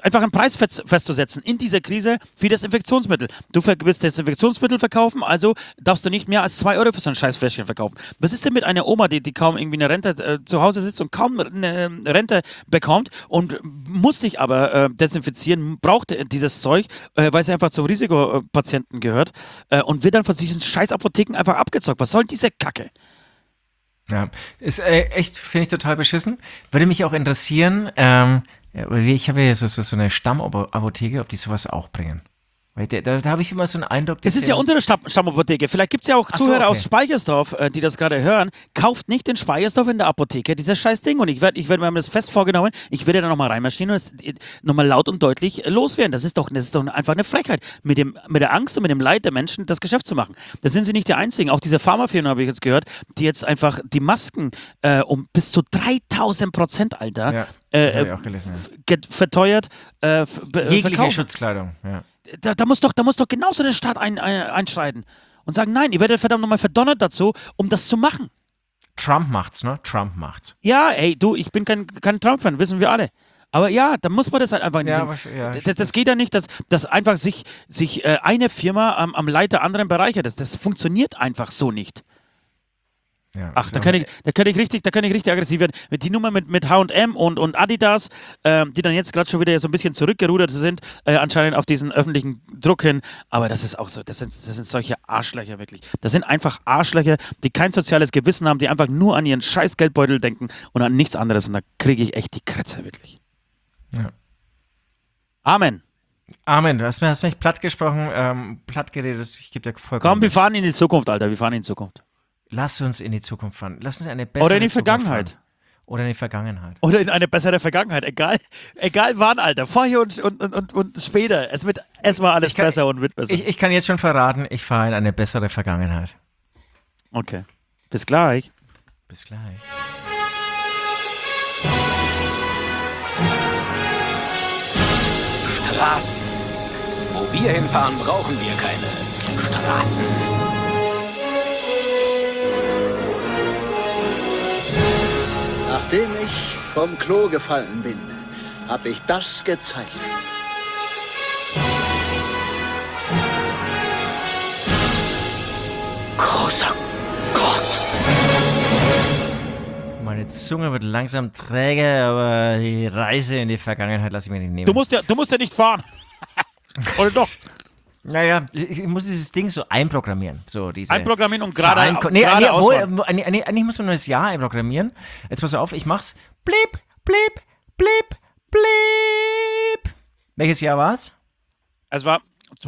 einfach einen Preis festzusetzen in dieser Krise für Desinfektionsmittel. Du willst Desinfektionsmittel verkaufen, also darfst du nicht mehr als 2 Euro für so ein scheiß Fläschchen verkaufen. Was ist denn mit einer Oma, die kaum irgendwie eine Rente zu Hause sitzt und kaum eine Rente bekommt und muss sich aber desinfizieren, braucht dieses Zeug, weil sie einfach zu Risikopatienten gehört und wird dann von diesen scheiß Apotheken einfach abgezockt. Was soll diese Kacke? Ja, ist echt, finde ich total beschissen. Würde mich auch interessieren, ich habe ja so eine Stammapotheke, ob die sowas auch bringen. Weil da habe ich immer so einen Eindruck. Das ist ja unsere Stammapotheke. Vielleicht gibt es ja auch Zuhörer aus Speichersdorf, die das gerade hören. Kauft nicht in Speichersdorf in der Apotheke dieses scheiß Ding. Und ich werde mir das fest vorgenommen, ich werde da nochmal reinmarschieren und es nochmal laut und deutlich loswerden. Das ist doch einfach eine Frechheit, mit der Angst und mit dem Leid der Menschen das Geschäft zu machen. Da sind sie nicht die Einzigen. Auch diese Pharmafirmen, habe ich jetzt gehört, die jetzt einfach die Masken um bis zu 3000%, Alter, ja, das habe ich auch gelesen, verteuert. Jegliche verkaufen. Schutzkleidung, ja. Da muss doch genauso der Staat einschreiten und sagen, nein, ihr werdet verdammt nochmal verdonnert dazu, um das zu machen. Trump macht's, ne? Trump macht's. Ja, ey, du, ich bin kein Trump-Fan, wissen wir alle. Aber ja, da muss man das halt einfach nicht sehen. Das geht ja nicht, dass einfach sich eine Firma am Leid der anderen bereichert. Das funktioniert einfach so nicht. Ja, ach, da kann ich richtig aggressiv werden. Die Nummer mit H&M und Adidas, die dann jetzt gerade schon wieder so ein bisschen zurückgerudert sind, anscheinend auf diesen öffentlichen Druck hin. Aber das ist auch so, das sind solche Arschlöcher wirklich. Das sind einfach Arschlöcher, die kein soziales Gewissen haben, die einfach nur an ihren scheiß Geldbeutel denken und an nichts anderes. Und da kriege ich echt die Krätze, wirklich. Ja. Amen. Amen. Du hast mich platt gesprochen, platt geredet. Ich gebe dir vollkommen. Komm, wir fahren in die Zukunft, Alter. Wir fahren in die Zukunft. Lass uns in die Zukunft fahren. Lass uns eine bessere Oder in die Vergangenheit. Oder in die Vergangenheit. Oder in eine bessere Vergangenheit. Egal wann, Alter. Vorher und später. Es war alles besser und wird besser. Ich kann jetzt schon verraten, ich fahre in eine bessere Vergangenheit. Okay. Bis gleich. Bis gleich. Straßen. Wo wir hinfahren, brauchen wir keine Straßen. Nachdem ich vom Klo gefallen bin, habe ich das gezeigt. Großer Gott. Meine Zunge wird langsam träge, aber die Reise in die Vergangenheit lasse ich mir nicht nehmen. Du musst ja nicht fahren. Oder doch? Naja, ich muss dieses Ding so einprogrammieren. Einprogrammieren und gerade eigentlich muss man nur das Jahr einprogrammieren. Jetzt pass auf, ich mach's. Blip, blip, blip, blip. Welches Jahr war's? Es war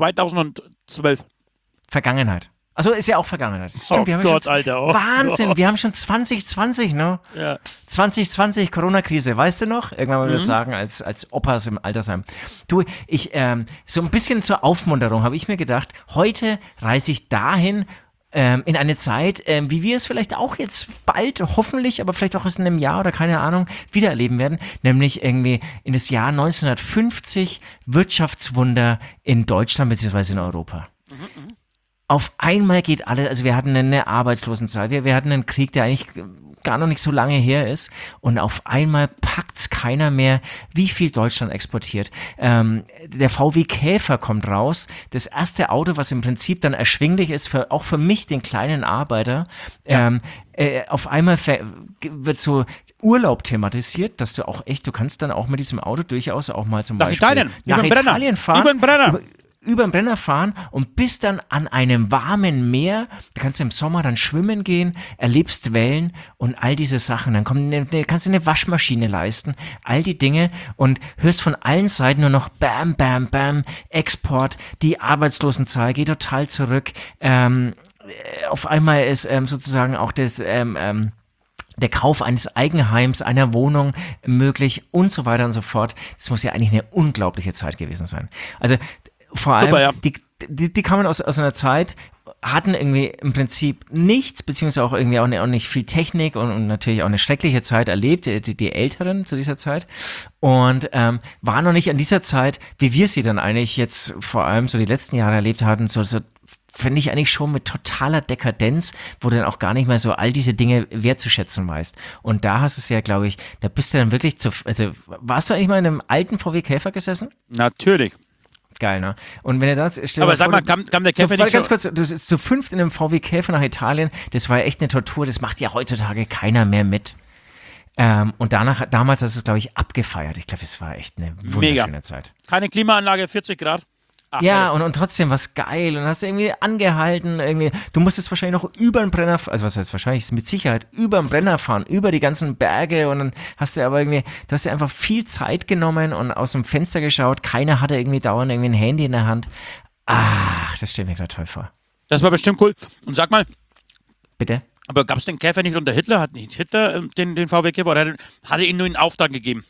2012. Vergangenheit. Also ist ja auch Vergangenheit. Stimmt, wir haben Gott, Alter. Oh. Wahnsinn, wir haben schon 2020, ne? Ja. 2020, Corona-Krise, weißt du noch? Irgendwann mal wir das sagen, als Opas im Altersheim. Du, so ein bisschen zur Aufmunterung habe ich mir gedacht, heute reise ich dahin, in eine Zeit, wie wir es vielleicht auch jetzt bald, hoffentlich, aber vielleicht auch erst in einem Jahr oder keine Ahnung, wieder erleben werden, nämlich irgendwie in das Jahr 1950 Wirtschaftswunder in Deutschland bzw. in Europa. Auf einmal geht alles, also wir hatten eine Arbeitslosenzahl, wir hatten einen Krieg, der eigentlich gar noch nicht so lange her ist und auf einmal packt's keiner mehr, wie viel Deutschland exportiert. Der VW Käfer kommt raus, das erste Auto, was im Prinzip dann erschwinglich ist, auch für mich, den kleinen Arbeiter. Ja. Auf einmal wird so Urlaub thematisiert, dass du du kannst dann auch mit diesem Auto durchaus auch mal zum Beispiel nach Italien fahren. Über den Brenner. Über den Brenner fahren und bist dann an einem warmen Meer, da kannst du im Sommer dann schwimmen gehen, erlebst Wellen und all diese Sachen, dann kannst du eine Waschmaschine leisten, all die Dinge und hörst von allen Seiten nur noch Bam, Bam, Bam, Export, die Arbeitslosenzahl geht total zurück, auf einmal ist sozusagen auch der Kauf eines Eigenheims, einer Wohnung möglich und so weiter und so fort. Das muss ja eigentlich eine unglaubliche Zeit gewesen sein. Also vor allem, super, ja. die kamen aus einer Zeit, hatten irgendwie im Prinzip nichts, beziehungsweise auch irgendwie auch nicht viel Technik und natürlich auch eine schreckliche Zeit erlebt, die Älteren zu dieser Zeit und waren noch nicht an dieser Zeit, wie wir sie dann eigentlich jetzt vor allem so die letzten Jahre erlebt hatten, so finde ich eigentlich schon mit totaler Dekadenz, wo du dann auch gar nicht mehr so all diese Dinge wertzuschätzen weißt. Und da hast du es ja, glaube ich, da bist du dann wirklich also warst du eigentlich mal in einem alten VW Käfer gesessen? Natürlich. Geil, ne? Und wenn er das, aber sag mal, kam der Käfer nicht ganz kurz, du sitzt zu 5 in einem VW Käfer nach Italien, das war ja echt eine Tortur, das macht ja heutzutage keiner mehr mit. Und damals hast du es, glaube ich, abgefeiert. Ich glaube, es war echt eine wunderschöne Zeit. Keine Klimaanlage, 40 Grad. Ach, ja, und trotzdem was geil und hast irgendwie angehalten, du musstest wahrscheinlich noch über den Brenner, also was heißt wahrscheinlich, mit Sicherheit über den Brenner fahren, über die ganzen Berge und dann hast du aber irgendwie, du hast dir einfach viel Zeit genommen und aus dem Fenster geschaut, keiner hatte irgendwie dauernd irgendwie ein Handy in der Hand. Das stelle ich mir gerade toll vor. Das war bestimmt cool. Und sag mal. Bitte? Aber gab es den Käfer nicht unter Hitler? Hat nicht Hitler den VW Käfer oder hat er ihn nur in Auftrag gegeben?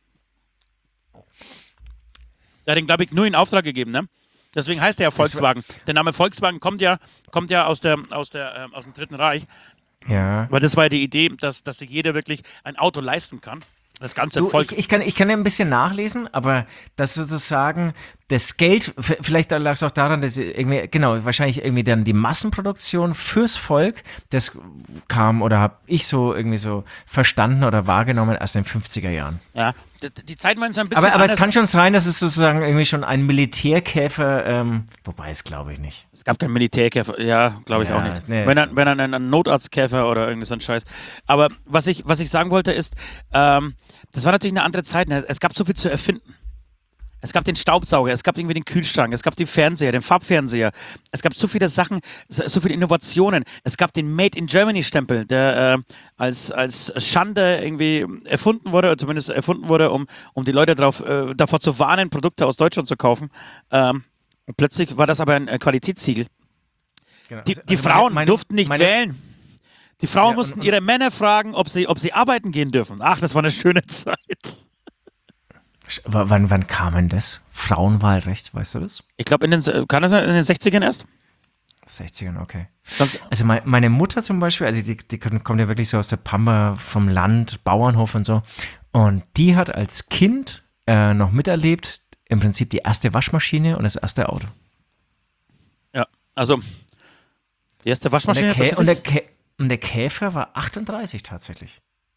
Er hat ihn, glaube ich, nur in Auftrag gegeben, ne? Deswegen heißt er ja Volkswagen. Der Name Volkswagen kommt ja aus dem Dritten Reich. Ja. Weil das war ja die Idee, dass sich jeder wirklich ein Auto leisten kann. Das ganze Volk. Ich kann ja ein bisschen nachlesen, aber das sozusagen das Geld, vielleicht lag es auch daran, dass irgendwie, genau, wahrscheinlich irgendwie dann die Massenproduktion fürs Volk, das kam oder habe ich so irgendwie so verstanden oder wahrgenommen erst in den 50er Jahren. Ja, die Zeiten waren so ein bisschen aber es kann schon sein, dass es sozusagen irgendwie schon ein Militärkäfer, wobei es glaube ich nicht. Es gab keinen Militärkäfer, ja, glaube ich auch nicht. Nee, wenn dann ein Notarztkäfer oder irgendwie so ein Scheiß. Aber was ich sagen wollte ist, das war natürlich eine andere Zeit. Ne? Es gab so viel zu erfinden. Es gab den Staubsauger, es gab irgendwie den Kühlschrank, es gab den Fernseher, den Farbfernseher. Es gab so viele Sachen, so viele Innovationen. Es gab den Made in Germany Stempel, der als Schande irgendwie erfunden wurde, oder zumindest erfunden wurde, um die Leute davor zu warnen, Produkte aus Deutschland zu kaufen. Und plötzlich war das aber ein Qualitätssiegel. Genau. Die Frauen durften nicht wählen. Die Frauen mussten ihre Männer fragen, ob sie arbeiten gehen dürfen. Ach, das war eine schöne Zeit. Wann kam denn das? Frauenwahlrecht, weißt du das? Ich glaube, kann das in den 60ern erst? 60ern, okay. Also meine Mutter zum Beispiel, also die kommt ja wirklich so aus der Pampa vom Land, Bauernhof und so. Und die hat als Kind noch miterlebt, im Prinzip die erste Waschmaschine und das erste Auto. Ja, also die erste Waschmaschine. Und der Käfer war 38 tatsächlich.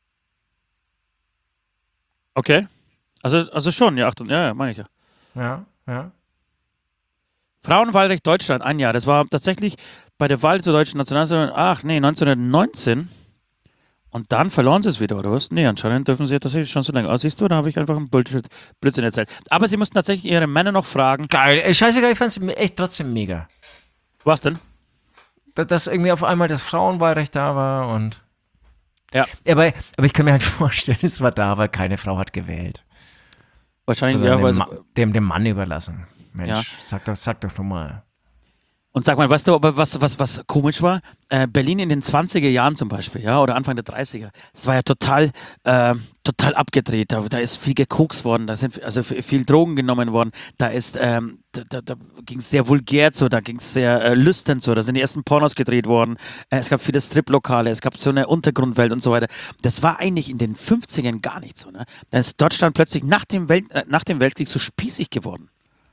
Okay. Also schon, ja, meine ich ja. Ja. Frauenwahlrecht Deutschland, ein Jahr. Das war tatsächlich bei der Wahl zur deutschen Nationalratswahl, 1919. Und dann verloren sie es wieder, oder was? Nee, anscheinend dürfen sie tatsächlich schon so lange. Siehst du, da habe ich einfach einen Blödsinn erzählt. Aber sie mussten tatsächlich ihre Männer noch fragen. Geil, scheißegal, ich fand es echt trotzdem mega. Was denn? Dass irgendwie auf einmal das Frauenwahlrecht da war und. Ja. Aber ich kann mir halt vorstellen, es war da, weil keine Frau hat gewählt. Wahrscheinlich, ja, weil dem Mann überlassen. Mensch, ja. sag doch mal. Und sag mal, weißt du, aber was komisch war? Berlin in den 20er Jahren zum Beispiel, ja, oder Anfang der 30er, das war ja total abgedreht. Da ist viel gekokst worden, da sind also viel Drogen genommen worden, da ging es sehr vulgär zu, da ging es sehr lüstern zu, da sind die ersten Pornos gedreht worden, es gab viele Striplokale, es gab so eine Untergrundwelt und so weiter. Das war eigentlich in den 50ern gar nicht so. Ne? Da ist Deutschland plötzlich nach dem Weltkrieg so spießig geworden.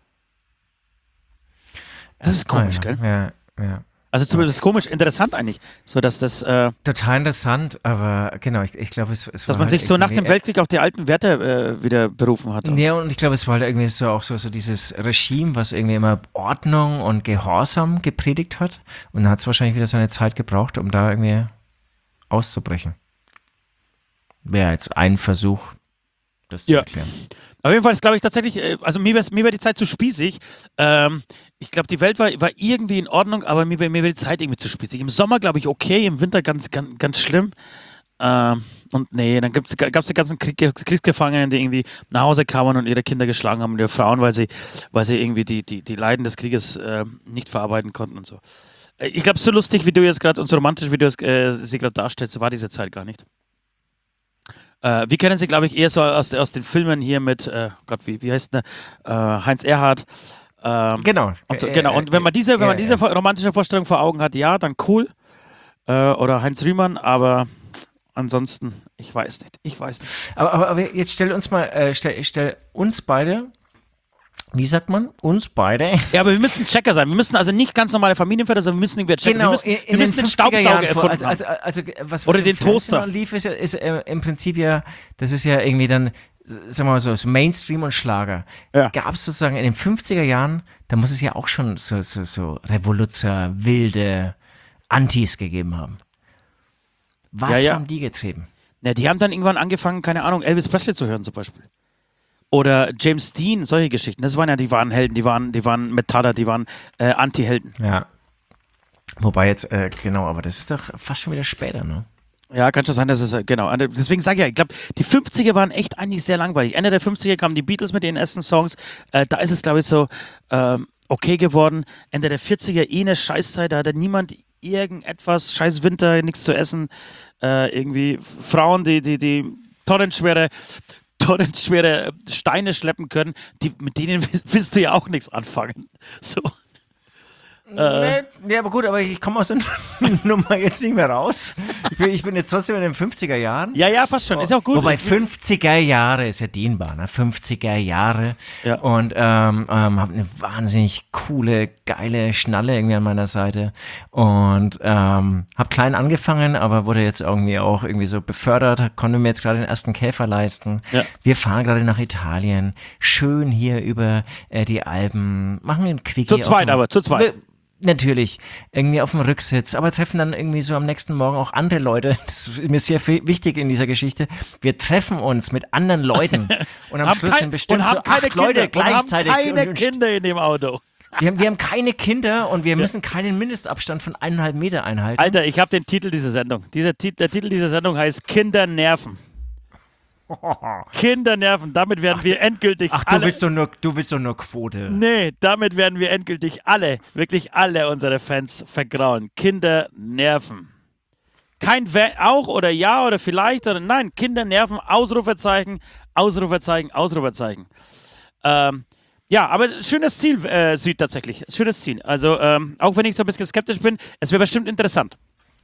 Das ist komisch, gell? Ja. Also zumindest komisch, interessant eigentlich. So, dass das, total interessant, aber genau, ich glaube, es war dass man halt sich so nach dem Weltkrieg auf die alten Werte wieder berufen hat. Ja, und ich glaube, es war halt irgendwie so dieses Regime, was irgendwie immer Ordnung und Gehorsam gepredigt hat. Und dann hat es wahrscheinlich wieder seine Zeit gebraucht, um da irgendwie auszubrechen. Wäre jetzt ein Versuch, das zu erklären. Auf jeden Fall ist, glaube ich, tatsächlich, also mir war die Zeit zu spießig. Ich glaube, die Welt war irgendwie in Ordnung, aber mir war die Zeit irgendwie zu spießig. Im Sommer, glaube ich, okay, im Winter ganz schlimm. Und nee, dann gab es die ganzen Kriegsgefangenen, die irgendwie nach Hause kamen und ihre Kinder geschlagen haben und ihre Frauen, weil sie irgendwie die Leiden des Krieges nicht verarbeiten konnten und so. Ich glaube, so lustig, wie du jetzt gerade und so romantisch, wie du sie gerade darstellst, war diese Zeit gar nicht. Wir kennen sie, glaube ich, eher so aus den Filmen hier mit, wie heißt der? Heinz Erhardt. Genau. So, genau. Und wenn man diese romantische Vorstellung vor Augen hat, ja, dann cool. Oder Heinz Rühmann, aber ansonsten, ich weiß nicht. Aber jetzt stell uns beide Wie sagt man? Uns beide? Ja, aber wir müssen Checker sein. Wir müssen also nicht ganz normale Familienväter, sondern wir müssen irgendwie checken. Genau, wir müssen den Staubsauger erfunden also was oder den Toaster. Lief, ist im Prinzip ja, das ist ja irgendwie dann, sagen wir mal so Mainstream und Schlager. Ja. Gab es sozusagen in den 50er Jahren, da muss es ja auch schon so Revoluzer, wilde Antis gegeben haben. Was haben die getrieben? Ja, die haben dann irgendwann angefangen, keine Ahnung, Elvis Presley zu hören zum Beispiel. Oder James Dean, solche Geschichten. Das waren ja, die waren Helden, die waren Metaller, die waren Anti-Helden. Ja. Wobei jetzt, genau, aber das ist doch fast schon wieder später, ne? Ja, kann schon sein, dass es, genau. Deswegen sage ich ja, ich glaube, die 50er waren echt eigentlich sehr langweilig. Ende der 50er kamen die Beatles mit ihren ersten Songs. Da ist es, glaube ich, so okay geworden. Ende der 40er eine Scheißzeit, da hatte niemand irgendetwas, scheiß Winter, nichts zu essen. Irgendwie Frauen, die tonnenschwere Steine schleppen können, mit denen willst du ja auch nichts anfangen. So. Nee, aber gut, aber ich komme aus der Nummer jetzt nicht mehr raus. Ich bin jetzt trotzdem in den 50er Jahren. Ja, passt schon. Ist ja auch gut. Wobei 50er Jahre ist ja dehnbar, ne? 50er Jahre. Ja. Und habe eine wahnsinnig coole, geile Schnalle irgendwie an meiner Seite. Und habe klein angefangen, aber wurde jetzt irgendwie auch irgendwie so befördert, konnte mir jetzt gerade den ersten Käfer leisten. Ja. Wir fahren gerade nach Italien, schön hier über die Alpen, machen einen Quickie. Zu zweit. Natürlich, irgendwie auf dem Rücksitz, aber treffen dann irgendwie so am nächsten Morgen auch andere Leute. Das ist mir sehr wichtig in dieser Geschichte. Wir treffen uns mit anderen Leuten und am Schluss sind bestimmt so 8 Leute gleichzeitig. Wir haben keine Kinder in dem Auto. Wir haben keine Kinder und wir müssen keinen Mindestabstand von 1,5 Meter einhalten. Alter, ich habe den Titel dieser Sendung. Der Titel dieser Sendung heißt Kindernerven. Kindernerven, damit werden wir endgültig du willst doch nur Quote. Nee, damit werden wir endgültig wirklich alle unsere Fans vergrauen. Kindernerven. Kein auch oder ja oder vielleicht oder nein, Kindernerven, Ausrufezeichen, Ausrufezeichen, Ausrufezeichen. Ja, aber schönes Ziel, Süd tatsächlich. Schönes Ziel. Also, auch wenn ich so ein bisschen skeptisch bin, es wäre bestimmt interessant.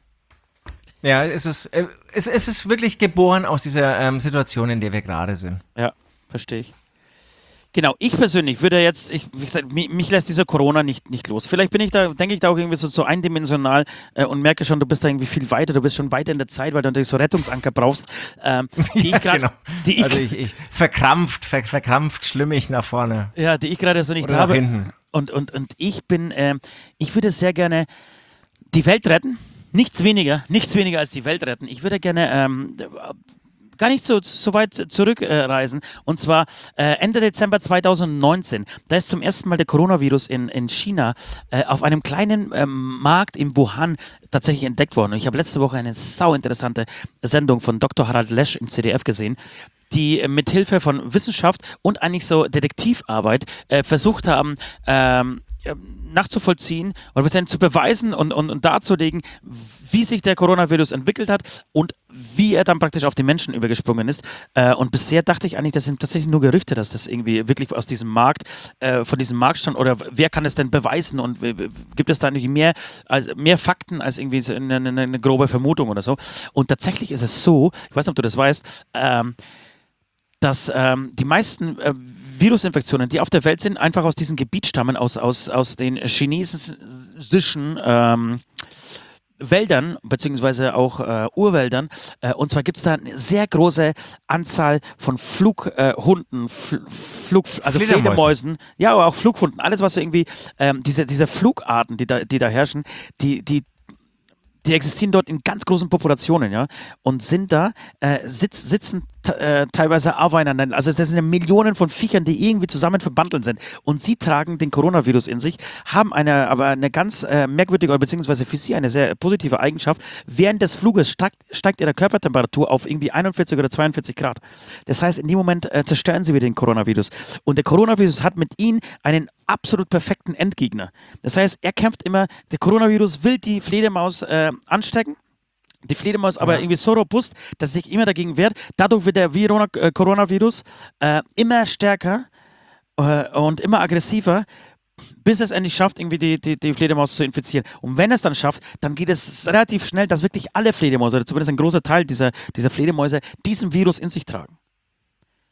Ja, es ist wirklich geboren aus dieser Situation, in der wir gerade sind. Ja, verstehe ich. Genau, ich persönlich würde jetzt, wie gesagt, mich lässt dieser Corona nicht los. Vielleicht denke ich da auch irgendwie so eindimensional und merke schon, du bist da irgendwie viel weiter, du bist schon weiter in der Zeit, weil du natürlich so Rettungsanker brauchst. Genau. Ich verkrampft schlimmig nach vorne. Ja, die ich gerade so nicht oder habe. Nach hinten. Und ich würde sehr gerne die Welt retten. Nichts weniger als die Welt retten. Ich würde gerne gar nicht so weit zurückreisen. Und zwar Ende Dezember 2019. Da ist zum ersten Mal der Coronavirus in China auf einem kleinen Markt in Wuhan tatsächlich entdeckt worden. Und ich habe letzte Woche eine sauinteressante Sendung von Dr. Harald Lesch im ZDF gesehen, die mit Hilfe von Wissenschaft und eigentlich so Detektivarbeit versucht haben, nachzuvollziehen oder zu beweisen und darzulegen, wie sich der Coronavirus entwickelt hat und wie er dann praktisch auf die Menschen übergesprungen ist. Und bisher dachte ich eigentlich, das sind tatsächlich nur Gerüchte, dass das irgendwie wirklich aus diesem Markt, von diesem Markt stammt. Oder wer kann es denn beweisen? Und gibt es da nicht mehr Fakten als irgendwie so eine grobe Vermutung oder so? Und tatsächlich ist es so, ich weiß nicht, ob du das weißt, dass die meisten Virusinfektionen, die auf der Welt sind, einfach aus diesem Gebiet stammen, aus den chinesischen Wäldern, beziehungsweise auch Urwäldern. Und zwar gibt es da eine sehr große Anzahl von Flughunden, also Fledermäusen, ja, aber auch Flughunden, alles, was so irgendwie, diese Flugarten, die da herrschen, die existieren dort in ganz großen Populationen, ja, und sind da, sitzen teilweise aufeinander. Also das sind Millionen von Viechern, die irgendwie zusammen verbandelt sind. Und sie tragen den Coronavirus in sich, haben aber eine ganz merkwürdige, beziehungsweise für sie eine sehr positive Eigenschaft. Während des Fluges steigt ihre Körpertemperatur auf irgendwie 41 oder 42 Grad. Das heißt, in dem Moment zerstören sie wieder den Coronavirus. Und der Coronavirus hat mit ihnen einen absolut perfekten Endgegner. Das heißt, er kämpft immer, der Coronavirus will die Fledermaus anstecken. Die Fledermaus aber irgendwie so robust, dass sie sich immer dagegen wehrt. Dadurch wird der Coronavirus immer stärker und immer aggressiver, bis es endlich schafft, irgendwie die Fledermaus zu infizieren. Und wenn es dann schafft, dann geht es relativ schnell, dass wirklich alle Fledermäuse, oder zumindest ein großer Teil dieser Fledermäuse, diesen Virus in sich tragen.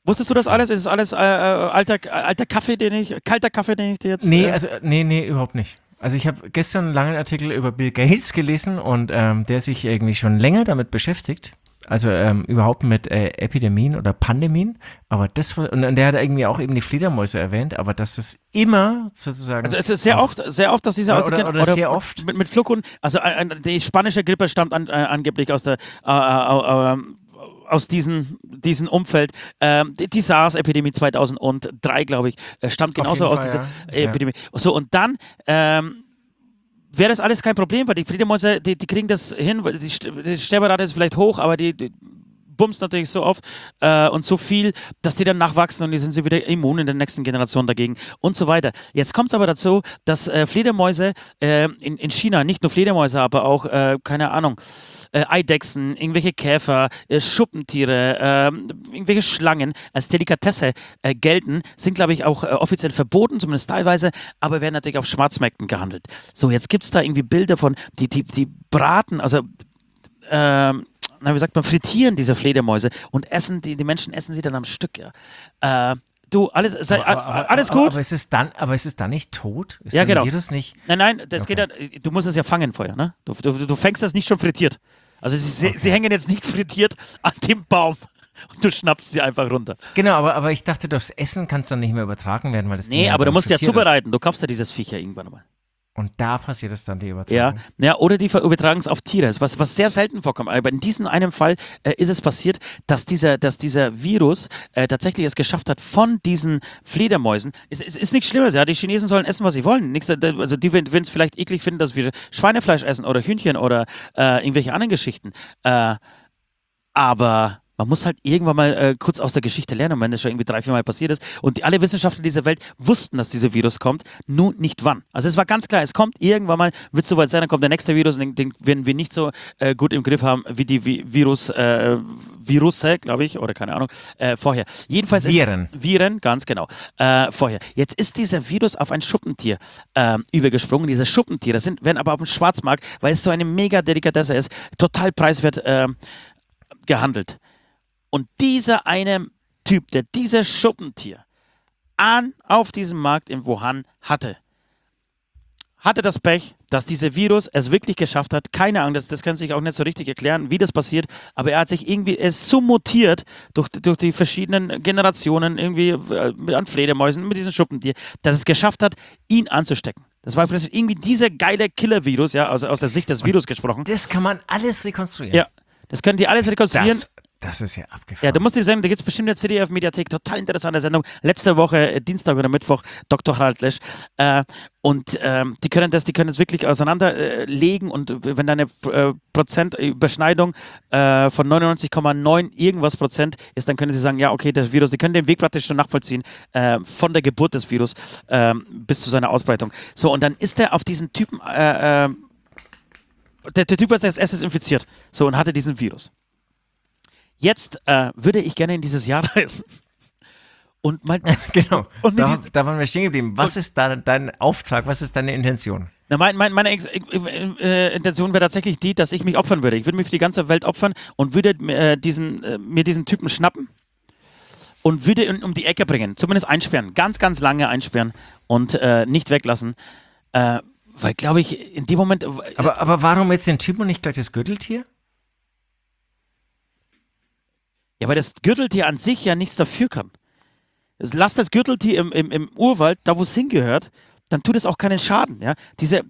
Wusstest du das alles? Ist es alles kalter Kaffee, den ich dir jetzt... Nee, überhaupt nicht. Also ich habe gestern einen langen Artikel über Bill Gates gelesen und der sich irgendwie schon länger damit beschäftigt. Also überhaupt mit Epidemien oder Pandemien. Aber das war, und der hat irgendwie auch eben die Fledermäuse erwähnt, aber dass das immer sozusagen... Also sehr oft, dass diese oder sehr oft. Mit Flughunden, also die spanische Grippe stammt angeblich aus der... aus diesem Umfeld. Die SARS-Epidemie 2003, glaube ich, stammt genauso aus dieser Epidemie. So, und dann wäre das alles kein Problem, weil die Fledermäuse, die kriegen das hin, weil die Sterberate ist vielleicht hoch, aber die bumst natürlich so oft und so viel, dass die dann nachwachsen und die sind sie wieder immun in der nächsten Generation dagegen und so weiter. Jetzt kommt es aber dazu, dass Fledermäuse in China, nicht nur Fledermäuse, aber auch, keine Ahnung, Eidechsen, irgendwelche Käfer, Schuppentiere, irgendwelche Schlangen als Delikatesse gelten, sind, glaube ich, auch offiziell verboten, zumindest teilweise, aber werden natürlich auf Schwarzmärkten gehandelt. So, jetzt gibt es da irgendwie Bilder von, die braten, also wie sagt man, frittieren diese Fledermäuse und essen, die Menschen essen sie dann am Stück, ja. Du, alles gut. Aber ist es dann nicht tot? Ist ja, genau. Virus nicht? Nein, das geht ja, du musst es ja fangen vorher, ne? Du fängst das nicht schon frittiert. Also sie hängen jetzt nicht frittiert an dem Baum und du schnappst sie einfach runter. Genau, aber ich dachte, das Essen kann es dann nicht mehr übertragen werden, weil das Nee, aber du musst ja zubereiten. Du kaufst ja dieses Viech ja irgendwann mal. Und da passiert es dann, die Übertragung. Ja, oder die übertragen es auf Tiere, was sehr selten vorkommt. Aber in diesem einen Fall ist es passiert, dass dieser Virus tatsächlich es geschafft hat, von diesen Fledermäusen, es ist nichts Schlimmes, ja, die Chinesen sollen essen, was sie wollen. Also die, wenn es vielleicht eklig finden, dass wir Schweinefleisch essen oder Hühnchen oder irgendwelche anderen Geschichten. Aber man muss halt irgendwann mal kurz aus der Geschichte lernen, wenn das schon irgendwie 3-4 Mal passiert ist. Und alle Wissenschaftler dieser Welt wussten, dass dieser Virus kommt, nur nicht wann. Also es war ganz klar, es kommt irgendwann mal, wird es soweit sein, dann kommt der nächste Virus, den werden wir nicht so gut im Griff haben wie die Virusse, glaube ich, oder keine Ahnung, vorher. Jedenfalls Viren, ganz genau, vorher. Jetzt ist dieser Virus auf ein Schuppentier übergesprungen. Diese Schuppentiere werden aber auf dem Schwarzmarkt, weil es so eine mega Delikatesse ist, total preiswert gehandelt. Und dieser eine Typ, der dieses Schuppentier auf diesem Markt in Wuhan hatte das Pech, dass dieser Virus es wirklich geschafft hat. Keine Ahnung, das kann sich auch nicht so richtig erklären, wie das passiert, aber er hat sich irgendwie, es so mutiert durch die verschiedenen Generationen irgendwie an Fledermäusen mit diesem Schuppentier, dass es geschafft hat, ihn anzustecken. Das war vielleicht irgendwie dieser geile Killer-Virus, ja, aus der Sicht des Virus gesprochen. Das kann man alles rekonstruieren. Ja, das können die alles rekonstruieren. Das ist ja abgefahren. Ja, du musst dir sagen, da gibt es bestimmt eine ZDF-Mediathek, total interessante Sendung. Letzte Woche, Dienstag oder Mittwoch, Dr. Harald Lesch. Die können das wirklich auseinanderlegen und wenn da eine Prozentüberschneidung von 99,9 irgendwas Prozent ist, dann können sie sagen, ja, okay, das Virus, die können den Weg praktisch schon nachvollziehen, von der Geburt des Virus bis zu seiner Ausbreitung. So, und dann ist er auf diesen Typen, der Typ hat sich als erstes infiziert, so, und hatte diesen Virus. Jetzt würde ich gerne in dieses Jahr reisen. Und mal genau, und da waren wir stehen geblieben. Was ist dein Auftrag, was ist deine Intention? Na, meine Intention wäre tatsächlich die, dass ich mich opfern würde. Ich würde mich für die ganze Welt opfern und würde mir diesen Typen schnappen und würde ihn um die Ecke bringen. Zumindest einsperren. Ganz, ganz lange einsperren und nicht weglassen. Weil, glaube ich, in dem Moment... Aber warum jetzt den Typen und nicht gleich das Gürteltier? Ja, weil das Gürteltier an sich ja nichts dafür kann. Lass das Gürteltier im Urwald, da wo es hingehört, dann tut es auch keinen Schaden. Ja? Diese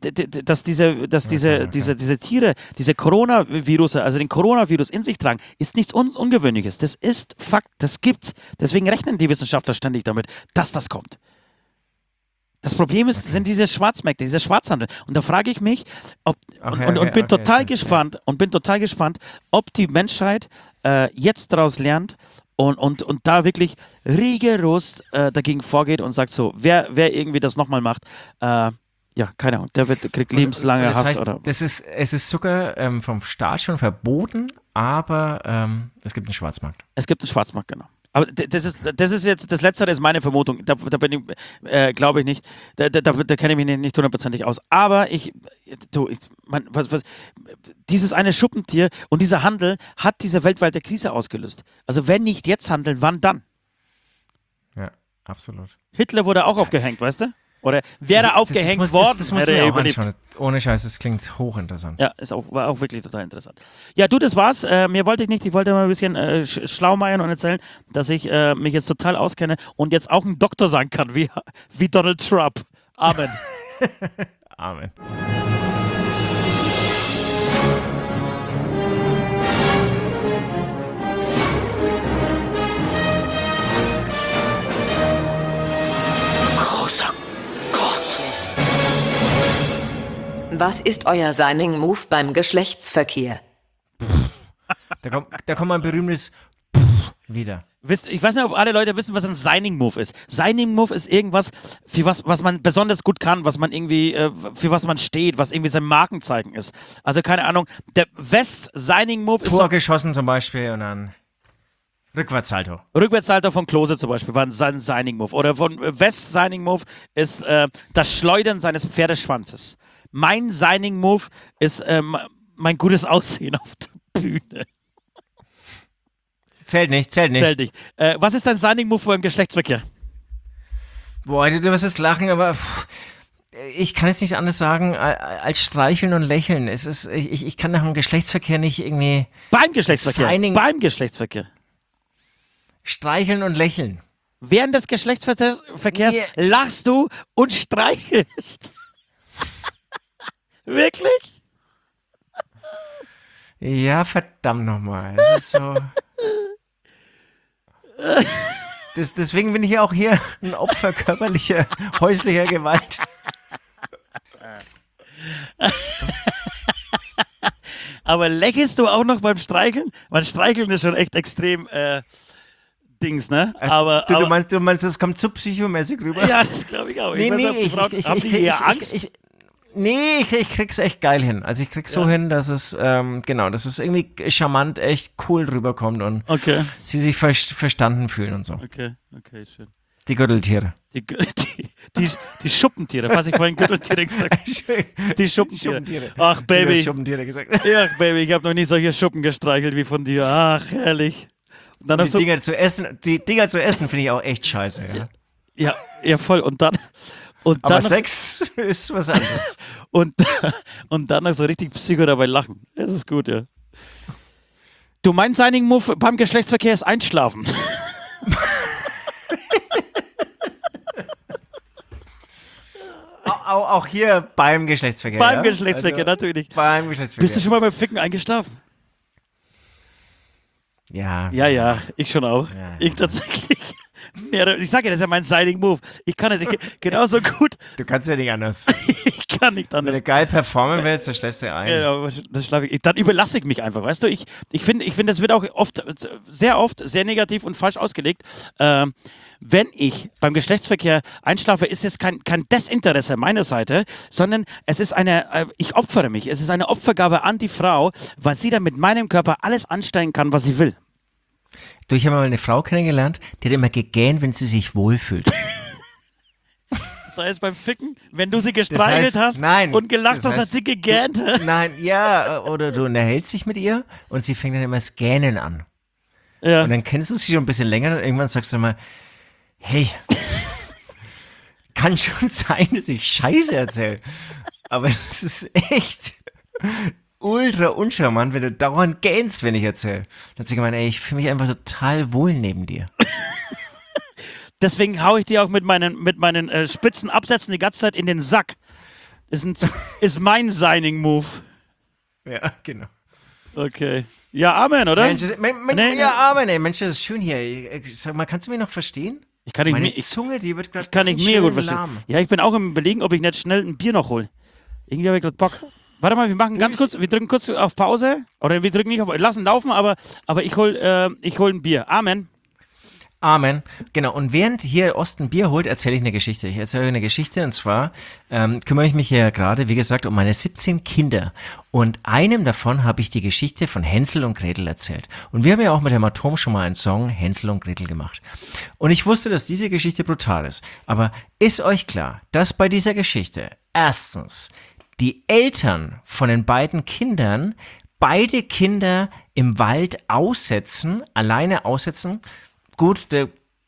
Tiere, diese Coronavirus, also den Coronavirus in sich tragen, ist nichts Ungewöhnliches. Das ist Fakt, das gibt's. Deswegen rechnen die Wissenschaftler ständig damit, dass das kommt. Das Problem sind diese Schwarzmärkte, dieser Schwarzhandel. Und da frage ich mich, bin total gespannt, ob die Menschheit jetzt daraus lernt und da wirklich rigoros dagegen vorgeht und sagt so, wer irgendwie das nochmal macht, ja, keine Ahnung, kriegt lebenslange Haft. Heißt, es ist sogar vom Staat schon verboten, aber es gibt einen Schwarzmarkt. Es gibt einen Schwarzmarkt, genau. Aber das ist jetzt, das Letztere ist meine Vermutung. Da bin ich, glaube ich nicht, da kenne ich mich nicht hundertprozentig aus. Aber dieses eine Schuppentier und dieser Handel hat diese weltweite Krise ausgelöst. Also wenn nicht jetzt handeln, wann dann? Ja, absolut. Hitler wurde auch aufgehängt, weißt du? Oder wäre aufgehängt worden, das muss hätte man er auch überlebt. anschauen. Ohne Scheiß, das klingt hochinteressant. Ja, war auch wirklich total interessant. Ja, du, das war's. Mehr wollte ich nicht. Ich wollte mal ein bisschen schlaumeiern und erzählen, dass ich mich jetzt total auskenne und jetzt auch ein Doktor sein kann, wie Donald Trump. Amen. Amen. Großer Gott. Was ist euer Signing Move beim Geschlechtsverkehr? Da kommt mein berühmtes wieder. Ich weiß nicht, ob alle Leute wissen, was ein Signing-Move ist. Signing-Move ist irgendwas, für was man besonders gut kann, was man irgendwie, für was man steht, was irgendwie sein Markenzeichen ist. Also keine Ahnung, der West-Signing-Move ist... Tor geschossen zum Beispiel und dann Rückwärtssalto. Rückwärtssalto von Klose zum Beispiel war ein Signing-Move. Oder von West-Signing-Move ist das Schleudern seines Pferdeschwanzes. Mein Signing-Move ist mein gutes Aussehen auf der Bühne. Zählt nicht. Was ist dein Signing-Move beim Geschlechtsverkehr? Boah, du wirst jetzt lachen, aber ich kann jetzt nicht anders sagen als streicheln und lächeln. Ich kann nach dem Geschlechtsverkehr nicht irgendwie... Beim Geschlechtsverkehr. Streicheln und lächeln. Während des Geschlechtsverkehrs lachst du und streichelst. Wirklich? Ja, verdammt nochmal. Das ist so... Deswegen bin ich ja auch hier ein Opfer körperlicher, häuslicher Gewalt. Aber lächelst du auch noch beim Streicheln? Weil Streicheln ist schon echt extrem Dings, ne? Aber du meinst, das kommt zu psychomäßig rüber? Ja, das glaube ich auch. Ich krieg's echt geil hin. Also ich krieg's so hin, dass es, dass es irgendwie charmant, echt cool rüberkommt und sie sich verstanden fühlen und so. Okay, schön. Die Gürteltiere. Die Schuppentiere, was ich vorhin Gürteltiere gesagt habe. Die Schuppentiere. Ach, Baby. Schuppentiere gesagt. Ach, Baby, ich habe noch nie solche Schuppen gestreichelt wie von dir. Ach, herrlich. Und dann die Dinger zu essen finde ich auch echt scheiße. Ja, voll. Und dann aber Sex ist was anderes. und dann noch so richtig Psycho dabei lachen. Das ist gut, ja. Du, mein Signing-Move beim Geschlechtsverkehr ist einschlafen. Auch hier beim Geschlechtsverkehr. Beim Geschlechtsverkehr, natürlich. Beim Geschlechtsverkehr. Bist du schon mal beim Ficken eingeschlafen? Ja. Ja, ich schon auch. Ja. Ich tatsächlich. Ich sage ja, das ist ja mein Signing Move. Ich kann es genauso gut. Du kannst ja nicht anders. Ich kann nicht anders. Wenn du geil performen willst, dann schläfst du ein. Ja, das schlafe ich. Dann überlasse ich mich einfach, weißt du? Ich finde, das wird auch sehr oft sehr negativ und falsch ausgelegt. Wenn ich beim Geschlechtsverkehr einschlafe, ist es kein Desinteresse meiner Seite, sondern es ist ich opfere mich. Es ist eine Opfergabe an die Frau, weil sie dann mit meinem Körper alles anstellen kann, was sie will. Du, ich habe mal eine Frau kennengelernt, die hat immer gegähnt, wenn sie sich wohlfühlt. Das heißt beim Ficken, wenn du sie gestreichelt hast und gelacht hast, hat sie gegähnt. Nein, ja, oder du unterhältst dich mit ihr und sie fängt dann immer das Gähnen an. Ja. Und dann kennst du sie schon ein bisschen länger und irgendwann sagst du mal, hey, kann schon sein, dass ich Scheiße erzähle, aber es ist echt ultra uncharmant, wenn du dauernd gähnst, wenn ich erzähle. Dann hat sie gemeint, ey, ich fühle mich einfach total wohl neben dir. Deswegen haue ich dir auch mit meinen spitzen Absätzen die ganze Zeit in den Sack. Ist mein Signing-Move. Ja, genau. Okay. Ja, Amen, oder? Amen, ey. Mensch, das ist schön hier. Sag mal, kannst du mich noch verstehen? Meine Zunge, die wird gerade kann ich mir gut verstehen. Lahm. Ja, ich bin auch im Überlegen, ob ich nicht schnell ein Bier noch hole. Irgendwie habe ich gerade Bock. Warte mal, wir drücken kurz auf Pause. Oder wir drücken nicht auf, lassen laufen, aber ich hol ein Bier. Amen. Amen. Genau, und während hier Osten Bier holt, erzähle ich eine Geschichte. Ich erzähle eine Geschichte und zwar kümmere ich mich ja gerade, wie gesagt, um meine 17 Kinder. Und einem davon habe ich die Geschichte von Hänsel und Gretel erzählt. Und wir haben ja auch mit dem Atom schon mal einen Song Hänsel und Gretel gemacht. Und ich wusste, dass diese Geschichte brutal ist. Aber ist euch klar, dass bei dieser Geschichte erstens die Eltern von den beiden Kindern beide Kinder im Wald alleine aussetzen? Gut, der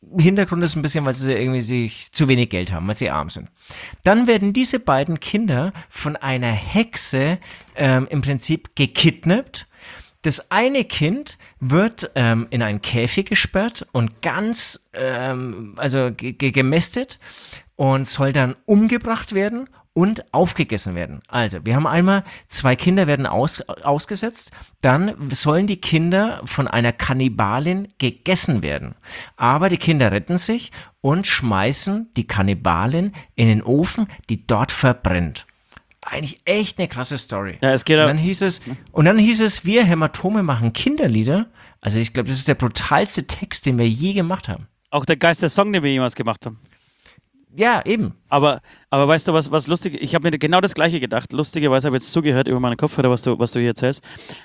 Hintergrund ist ein bisschen, weil sie irgendwie sich zu wenig Geld haben, weil sie arm sind. Dann werden diese beiden Kinder von einer Hexe im Prinzip gekidnappt. Das eine Kind wird in einen Käfig gesperrt und ganz gemästet und soll dann umgebracht werden und aufgegessen werden. Also, wir haben einmal 2 Kinder werden ausgesetzt, dann sollen die Kinder von einer Kannibalin gegessen werden. Aber die Kinder retten sich und schmeißen die Kannibalin in den Ofen, die dort verbrennt. Eigentlich echt eine krasse Story. Ja, es geht und dann hieß es, wir Hämatome machen Kinderlieder. Also ich glaube, das ist der brutalste Text, den wir je gemacht haben. Auch der geilste Song, den wir jemals gemacht haben. Ja, eben. Aber weißt du, was lustig? Ich habe mir genau das Gleiche gedacht. Lustigerweise habe ich jetzt zugehört über meine Kopfhörer, was du hier erzählst.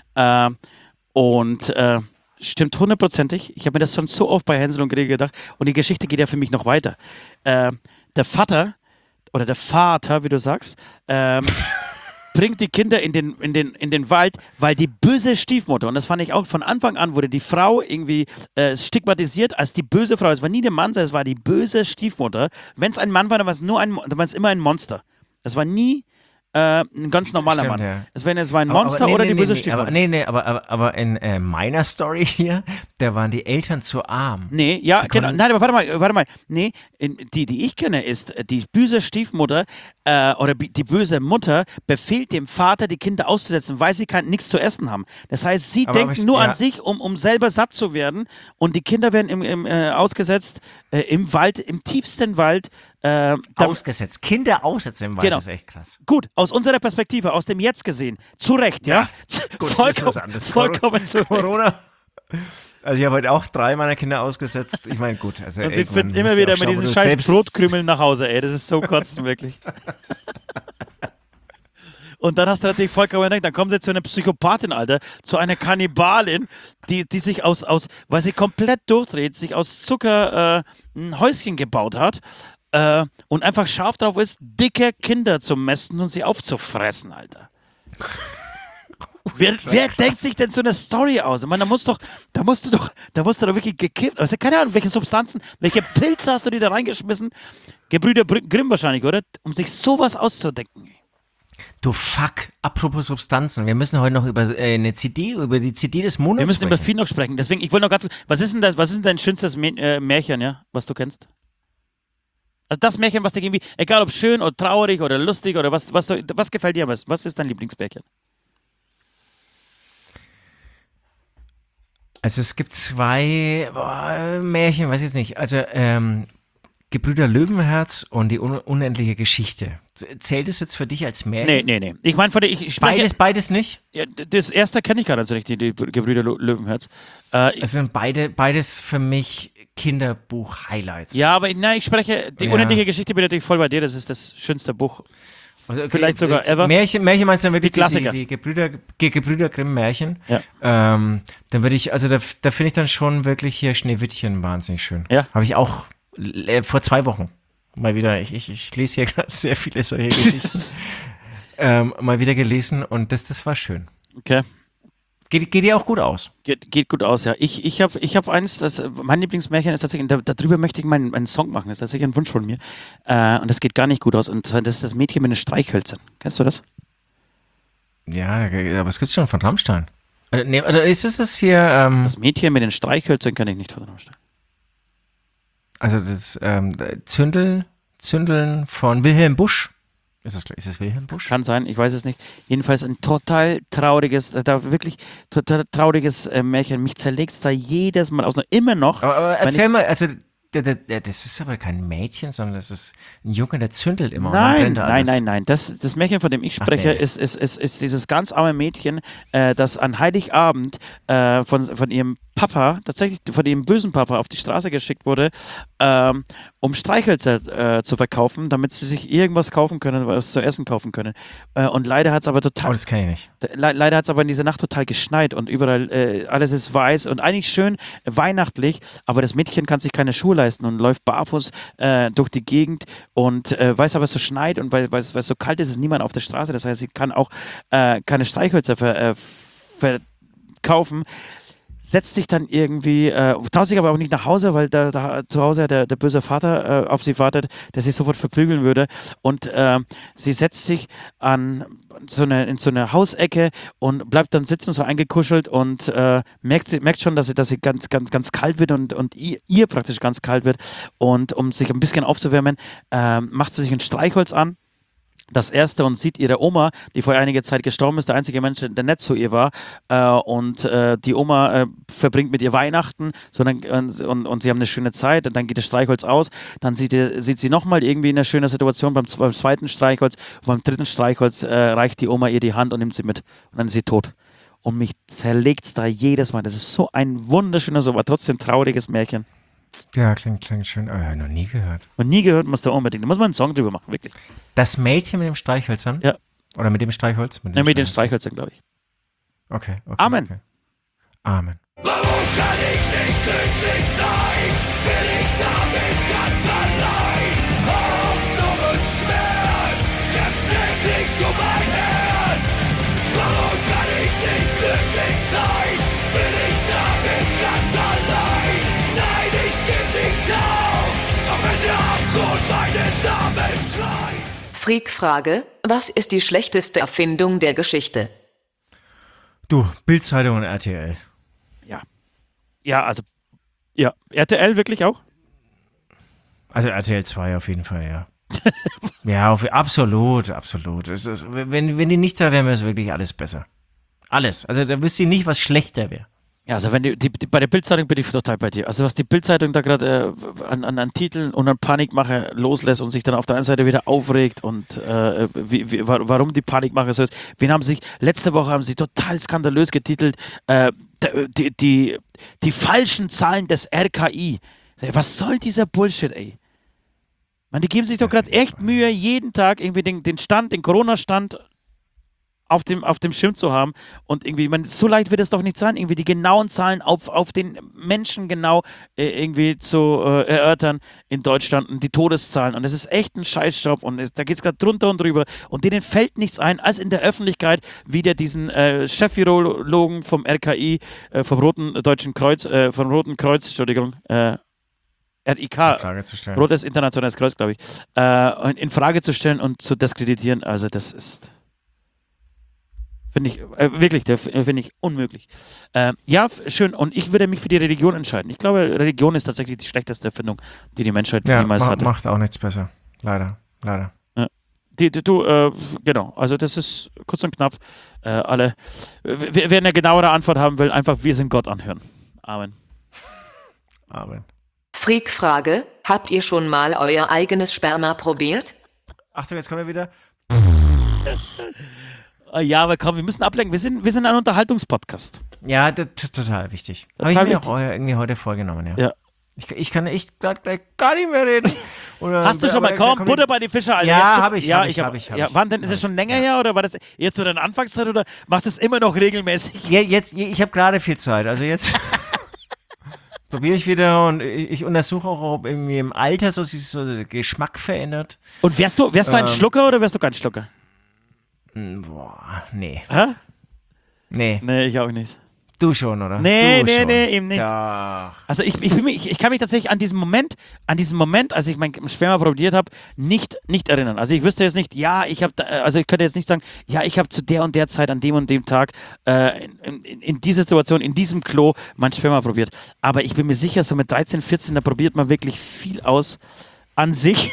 Stimmt hundertprozentig. Ich habe mir das schon so oft bei Hänsel und Gretel gedacht. Und die Geschichte geht ja für mich noch weiter. Der Vater, wie du sagst, bringt die Kinder in den Wald, weil die böse Stiefmutter, und das fand ich auch von Anfang an, wurde die Frau irgendwie stigmatisiert als die böse Frau. Es war nie der Mann, es war die böse Stiefmutter. Wenn es ein Mann war, dann war es immer ein Monster. Es war nie ein ganz normaler Mann. Ja. Es war ein Monster oder die böse Stiefmutter. Aber in meiner Story hier, da waren die Eltern zu arm. Nee, ja, genau. Nein, aber warte mal. Nee, die ich kenne, ist die böse Stiefmutter oder die böse Mutter befehlt dem Vater, die Kinder auszusetzen, weil sie nichts zu essen haben. Das heißt, sie denken nur an sich, um selber satt zu werden, und die Kinder werden ausgesetzt im Wald, im tiefsten Wald. Ausgesetzt. Kinder aussetzen im Wald, genau. Das ist echt krass. Gut, aus unserer Perspektive, aus dem Jetzt gesehen, zu Recht, ja? Gut, vollkommen zu Recht. Corona. Also ich habe heute auch 3 meiner Kinder ausgesetzt. Ich meine, gut. Also, und sie finden immer wieder mit diesen scheiß Brotkrümeln nach Hause, ey. Das ist so kotzen, wirklich. Und dann hast du natürlich vollkommen recht, dann kommen sie zu einer Psychopathin, Alter, zu einer Kannibalin, die sich weil sie komplett durchdreht, sich aus Zucker ein Häuschen gebaut hat und einfach scharf drauf ist, dicke Kinder zu messen und sie aufzufressen, Alter. Wer denkt sich denn so eine Story aus? Ich meine, da musst du doch wirklich gekippt, also keine Ahnung, welche Substanzen, welche Pilze hast du dir da reingeschmissen? Gebrüder Grimm wahrscheinlich, oder? Um sich sowas auszudenken. Du Fuck, apropos Substanzen, wir müssen heute noch über die CD des Monats sprechen. Wir müssen über viel noch sprechen, deswegen, ich wollte noch ganz kurz, was ist denn dein schönstes Märchen, ja, was du kennst? Also das Märchen, was dir irgendwie, egal ob schön oder traurig oder lustig oder was gefällt dir am besten? Was ist dein Lieblingsmärchen? Also es gibt 2 Märchen, weiß ich jetzt nicht, also Gebrüder Löwenherz und die unendliche Geschichte. Zählt es jetzt für dich als Märchen? Nee. Ich meine, beides nicht? Ja, das erste kenne ich gar nicht so richtig, die Gebrüder Löwenherz. Es sind beides für mich Kinderbuch-Highlights. Ja, aber ich spreche, die unendliche Geschichte bin natürlich voll bei dir, das ist das schönste Buch. Also, okay, vielleicht sogar ever. Märchen meinst du dann wirklich die Klassiker. Die Gebrüder Grimm Märchen. Ja. Dann würde ich, also da finde ich dann schon wirklich hier Schneewittchen wahnsinnig schön. Ja. Habe ich auch vor 2 Wochen mal wieder, ich lese hier gerade sehr viele solche Geschichten, mal wieder gelesen und das war schön. Okay. Geht dir auch gut aus? Geht gut aus, ja. Ich hab eins, mein Lieblingsmärchen ist tatsächlich, darüber möchte ich meinen Song machen, das ist tatsächlich ein Wunsch von mir. Und das geht gar nicht gut aus. Und zwar, das ist das Mädchen mit den Streichhölzern. Kennst du das? Ja, aber es gibt's schon von Rammstein. Oder ist es das hier? Das Mädchen mit den Streichhölzern kann ich nicht von Rammstein. Also das Zündeln von Wilhelm Busch. Ist es Wilhelm Busch? Kann sein, ich weiß es nicht. Jedenfalls ein total trauriges Märchen. Mich zerlegt es da jedes Mal aus. Immer noch. Aber erzähl mal, also das ist aber kein Mädchen, sondern das ist ein Junge, der zündelt immer. Nein. Das Märchen, von dem ich spreche, ist dieses ganz arme Mädchen, das an Heiligabend von ihrem Papa, tatsächlich von ihrem bösen Papa, auf die Straße geschickt wurde, um Streichhölzer zu verkaufen, damit sie sich irgendwas kaufen können, was zu essen kaufen können. Und leider hat es aber total... Oh, das kann ich nicht. Leider hat es aber in dieser Nacht total geschneit und überall alles ist weiß und eigentlich schön weihnachtlich, aber das Mädchen kann sich keine Schuhe leisten und läuft barfuß durch die Gegend und weiß aber, es so schneit und weil es so kalt ist, ist niemand auf der Straße. Das heißt, sie kann auch keine Streichhölzer verkaufen. setzt sich dann irgendwie, traut sich aber auch nicht nach Hause, weil da zu Hause der böse Vater auf sie wartet, der sie sofort verprügeln würde. Und sie setzt sich in so eine Hausecke und bleibt dann sitzen, so eingekuschelt und merkt schon, dass sie ganz, ganz, ganz kalt wird und ihr praktisch ganz kalt wird. Und um sich ein bisschen aufzuwärmen, macht sie sich ein Streichholz an. Das erste und sieht ihre Oma, die vor einiger Zeit gestorben ist, der einzige Mensch, der nett zu ihr war. Und die Oma verbringt mit ihr Weihnachten und sie haben eine schöne Zeit. Und dann geht das Streichholz aus. Dann sieht sie nochmal irgendwie in einer schönen Situation beim zweiten Streichholz. Und beim dritten Streichholz reicht die Oma ihr die Hand und nimmt sie mit. Und dann ist sie tot. Und mich zerlegt es da jedes Mal. Das ist so ein wunderschönes, aber trotzdem trauriges Märchen. Ja, klingt schön. Oh, ja, noch nie gehört. Und nie gehört, muss da unbedingt. Da muss man einen Song drüber machen, wirklich. Das Mädchen mit dem Streichhölzern? Ja. Oder mit dem Streichholz? Mit den Streichhölzern, glaube ich. Okay. Amen. Okay. Amen. Warum kann ich nicht glücklich sein? Bin ich damit ganz allein? Hoffnung und Schmerz kämpft wirklich um mein Herz. Warum kann ich nicht glücklich sein? Bin ich damit ganz allein? Nein, ich geb nicht auf, auch wenn der Abgrund meinen Namen schreit. Freak-Frage: Was ist die schlechteste Erfindung der Geschichte? Du, Bild-Zeitung und RTL. Ja, also, ja, RTL wirklich auch? Also RTL 2 auf jeden Fall, ja. Ja, absolut. Wenn die nicht da wären, wäre es wirklich alles besser. Alles. Also da wüsste ich nicht, was schlechter wäre. Ja, also wenn bei der Bild-Zeitung bin ich total bei dir. Also was die Bild-Zeitung da gerade an Titeln und an Panikmache loslässt und sich dann auf der einen Seite wieder aufregt und warum die Panikmache so ist. Letzte Woche haben sie total skandalös getitelt, die falschen Zahlen des RKI. Was soll dieser Bullshit, ey? Man, die geben sich doch gerade echt Mühe, jeden Tag irgendwie den Corona-Stand auf dem Schirm zu haben und irgendwie, so leicht wird es doch nicht sein, irgendwie die genauen Zahlen auf den Menschen genau irgendwie zu erörtern in Deutschland und die Todeszahlen und es ist echt ein Scheißjob und da geht es gerade drunter und drüber und denen fällt nichts ein, als in der Öffentlichkeit wieder diesen Chef-Virologen vom RKI, vom Roten Kreuz, Entschuldigung, RIK, Rotes Internationales Kreuz, glaube ich, in Frage zu stellen und zu diskreditieren, also das ist... Finde ich, wirklich, finde ich unmöglich. Ja, schön. Und ich würde mich für die Religion entscheiden. Ich glaube, Religion ist tatsächlich die schlechteste Erfindung, die die Menschheit jemals hatte. Macht auch nichts besser. Leider. Ja. Genau. Also das ist kurz und knapp. Wer eine genauere Antwort haben will, einfach wir sind Gott anhören. Amen. Amen. Freak-Frage: Habt ihr schon mal euer eigenes Sperma probiert? Achtung, jetzt kommen wir wieder. Ja, aber komm, wir müssen ablenken. Wir sind ein Unterhaltungspodcast. Ja, total wichtig. Habe ich mir auch irgendwie heute vorgenommen, ja. Ich kann echt gleich gar nicht mehr reden. Hast du schon mal, Butter bei den Fischer, Alter. Ja, habe ich. Wann denn? Ist es schon länger her oder war das jetzt so deine Anfangszeit oder machst du es immer noch regelmäßig? Ja, ich habe gerade viel Zeit. Also jetzt probiere ich wieder und ich untersuche auch, ob irgendwie im Alter sich so der Geschmack verändert. Und wärst du ein Schlucker oder wärst du kein Schlucker? Boah, nee. Hä? Nee, ich auch nicht. Du schon, oder? Nee, eben nicht. Doch. Also ich kann mich tatsächlich an diesen Moment, als ich mein Sperma probiert habe, nicht erinnern. Also ich wüsste jetzt nicht, ich könnte jetzt nicht sagen, ich habe zu der und der Zeit an dem und dem Tag in dieser Situation, in diesem Klo mein Sperma probiert. Aber ich bin mir sicher, so mit 13, 14, da probiert man wirklich viel aus an sich.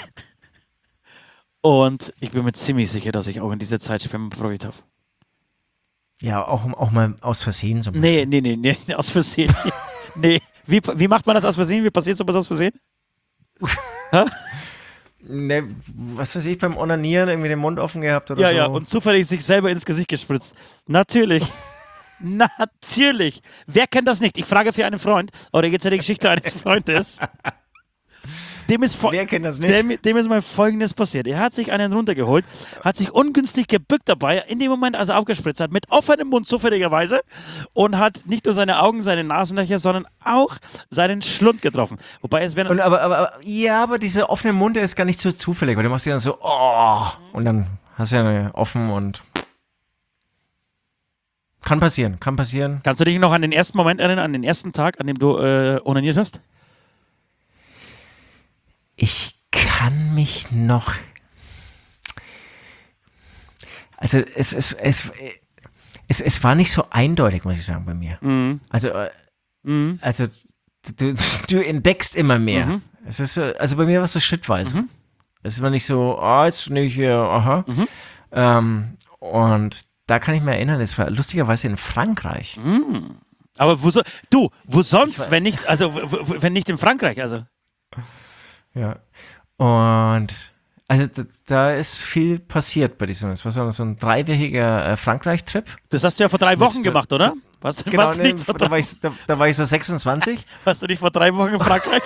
Und ich bin mir ziemlich sicher, dass ich auch in dieser Zeit Sperma probiert habe. Ja, auch mal aus Versehen zum Beispiel. Nee, aus Versehen. Nee. Wie macht man das aus Versehen? Wie passiert sowas aus Versehen? Ne, was weiß ich, beim Onanieren irgendwie den Mund offen gehabt oder so. Ja, und zufällig sich selber ins Gesicht gespritzt. Natürlich. Natürlich. Wer kennt das nicht? Ich frage für einen Freund, oder jetzt ja die Geschichte eines Freundes. Wer kennt das nicht? Dem ist mal Folgendes passiert. Er hat sich einen runtergeholt, hat sich ungünstig gebückt dabei, in dem Moment, als er aufgespritzt hat, mit offenem Mund zufälligerweise und hat nicht nur seine Augen, seine Nasenlöcher, sondern auch seinen Schlund getroffen. Wobei es wäre... Aber dieser offene Mund, der ist gar nicht so zufällig, weil du machst ja dann so, und dann hast du ja offen und... Kann passieren. Kannst du dich noch an den ersten Moment erinnern, an den ersten Tag, an dem du onaniert hast? Ich kann mich noch... Also es war nicht so eindeutig, muss ich sagen, bei mir. Mhm. Also du entdeckst immer mehr. Mhm. Es ist also bei mir war es so schrittweise. Mhm. Es war nicht so, jetzt nicht hier, aha. Und da kann ich mich erinnern, es war lustigerweise in Frankreich. Mhm. Aber wo sonst, wenn nicht, also wenn nicht in Frankreich, also. Ja. Und also da ist viel passiert bei diesem. Es war so ein 3-wöchiger Frankreich-Trip. Das hast du ja vor 3 Wochen gemacht, oder? Genau, da war ich so 26. Warst du nicht vor 3 Wochen in Frankreich?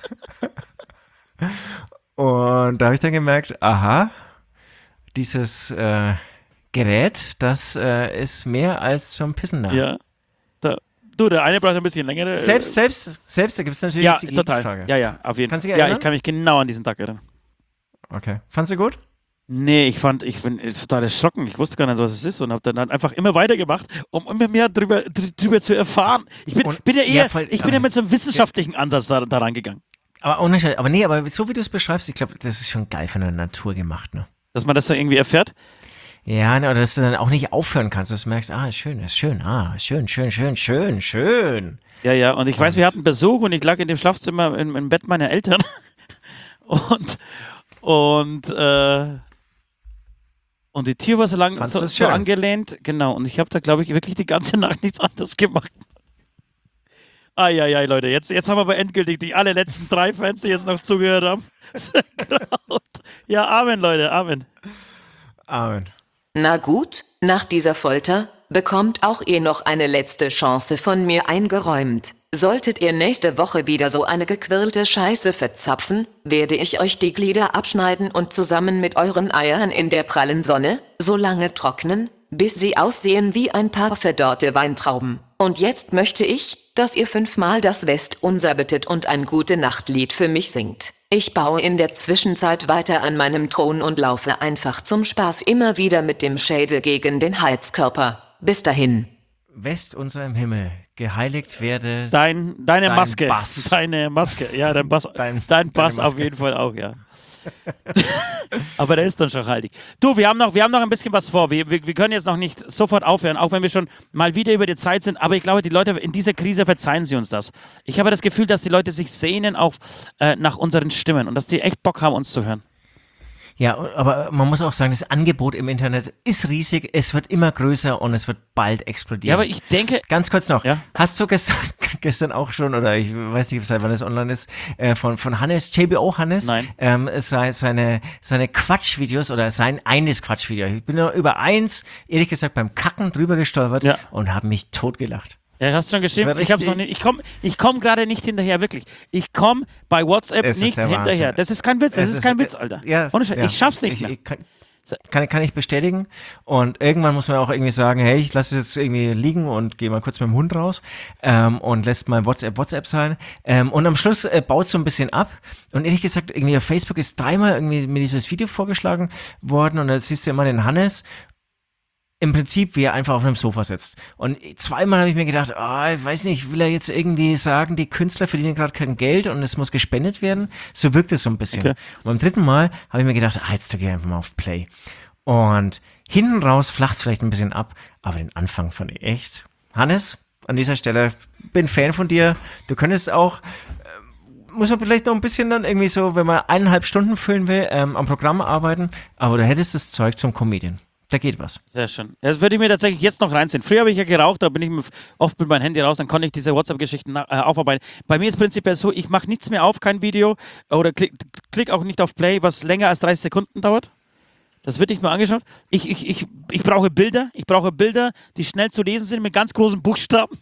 Und da habe ich dann gemerkt, aha, dieses Gerät, das ist mehr als zum Pissen nah. Ja. Der eine braucht ein bisschen länger. Selbst, da gibt es natürlich ja, die total. Frage. Ja, auf jeden Fall. Kannst du dich erinnern? Ja, ich kann mich genau an diesen Tag erinnern. Okay. Fandst du gut? Nee, ich bin total erschrocken. Ich wusste gar nicht, was es ist und habe dann einfach immer weitergemacht, um immer mehr drüber zu erfahren. Ich bin ja mit so einem wissenschaftlichen Ansatz da rangegangen. Aber so wie du es beschreibst, ich glaube, das ist schon geil von der Natur gemacht, ne? Dass man das dann irgendwie erfährt? Ja, oder dass du dann auch nicht aufhören kannst, dass du merkst, ist schön, schön. Ja, und ich weiß, wir hatten Besuch und ich lag in dem Schlafzimmer im Bett meiner Eltern und die Tür war so lang so angelehnt, genau, und ich habe da, glaube ich, wirklich die ganze Nacht nichts anderes gemacht. Eieiei, Leute, jetzt haben wir aber endgültig die allerletzten 3 Fans, die jetzt noch zugehört haben. Ja, Amen, Leute, Amen. Amen. Na gut, nach dieser Folter bekommt auch ihr noch eine letzte Chance von mir eingeräumt. Solltet ihr nächste Woche wieder so eine gequirlte Scheiße verzapfen, werde ich euch die Glieder abschneiden und zusammen mit euren Eiern in der prallen Sonne so lange trocknen, bis sie aussehen wie ein paar verdorrte Weintrauben. Und jetzt möchte ich, dass ihr 5-mal das Westunser bittet und ein Gute-Nacht-Lied für mich singt. Ich baue in der Zwischenzeit weiter an meinem Thron und laufe einfach zum Spaß immer wieder mit dem Schädel gegen den Heizkörper. Bis dahin. Westunser im Himmel, geheiligt werde deine Maske. Bass. Deine Maske, ja, dein Bass, dein Bass auf jeden Fall auch, ja. Aber der ist dann schon heilig. Du, wir haben noch ein bisschen was vor. Wir können jetzt noch nicht sofort aufhören, auch wenn wir schon mal wieder über die Zeit sind. Aber ich glaube, die Leute in dieser Krise verzeihen sie uns das. Ich habe das Gefühl, dass die Leute sich sehnen auch nach unseren Stimmen und dass die echt Bock haben, uns zu hören. Ja, aber man muss auch sagen, das Angebot im Internet ist riesig, es wird immer größer und es wird bald explodieren. Ja, aber ich denke... Ganz kurz noch, ja? Hast du gestern auch schon, oder ich weiß nicht, seit wann es online ist, von Hannes, JBO Hannes, seine Quatschvideos oder sein eines Quatschvideo. Ich bin nur über eins, ehrlich gesagt, beim Kacken drüber gestolpert und habe mich totgelacht. Ja, hast du schon geschrieben? Ich hab's noch nicht. Ich komm gerade nicht hinterher, wirklich. Ich komme bei WhatsApp nicht hinterher. Das ist kein Witz, Alter. Ja, ich schaff's nicht mehr. Kann ich bestätigen. Und irgendwann muss man auch irgendwie sagen, hey, ich lasse es jetzt irgendwie liegen und gehe mal kurz mit dem Hund raus und lässt mal WhatsApp sein. Und am Schluss baut es so ein bisschen ab. Und ehrlich gesagt, irgendwie auf Facebook ist 3-mal irgendwie mir dieses Video vorgeschlagen worden und da siehst du immer den Hannes. Im Prinzip, wie er einfach auf einem Sofa sitzt. Und 2-mal habe ich mir gedacht, ich weiß nicht, will er jetzt irgendwie sagen, die Künstler verdienen gerade kein Geld und es muss gespendet werden? So wirkt es so ein bisschen. Okay. Und beim 3. Mal habe ich mir gedacht, jetzt drücke ich einfach mal auf Play. Und hinten raus flacht es vielleicht ein bisschen ab, aber den Anfang fand ich echt. Hannes, an dieser Stelle, bin Fan von dir. Du könntest auch, muss man vielleicht noch ein bisschen dann irgendwie so, wenn man 1,5 Stunden füllen will, am Programm arbeiten, aber du hättest das Zeug zum Comedian. Da geht was. Sehr schön. Das würde ich mir tatsächlich jetzt noch reinziehen. Früher habe ich ja geraucht, da bin ich oft mit meinem Handy raus, dann konnte ich diese WhatsApp-Geschichten aufarbeiten. Bei mir ist prinzipiell so, ich mache nichts mehr auf, kein Video oder klick auch nicht auf Play, was länger als 30 Sekunden dauert. Das wird nicht mehr angeschaut. Ich brauche Bilder. Ich brauche Bilder, die schnell zu lesen sind mit ganz großen Buchstaben.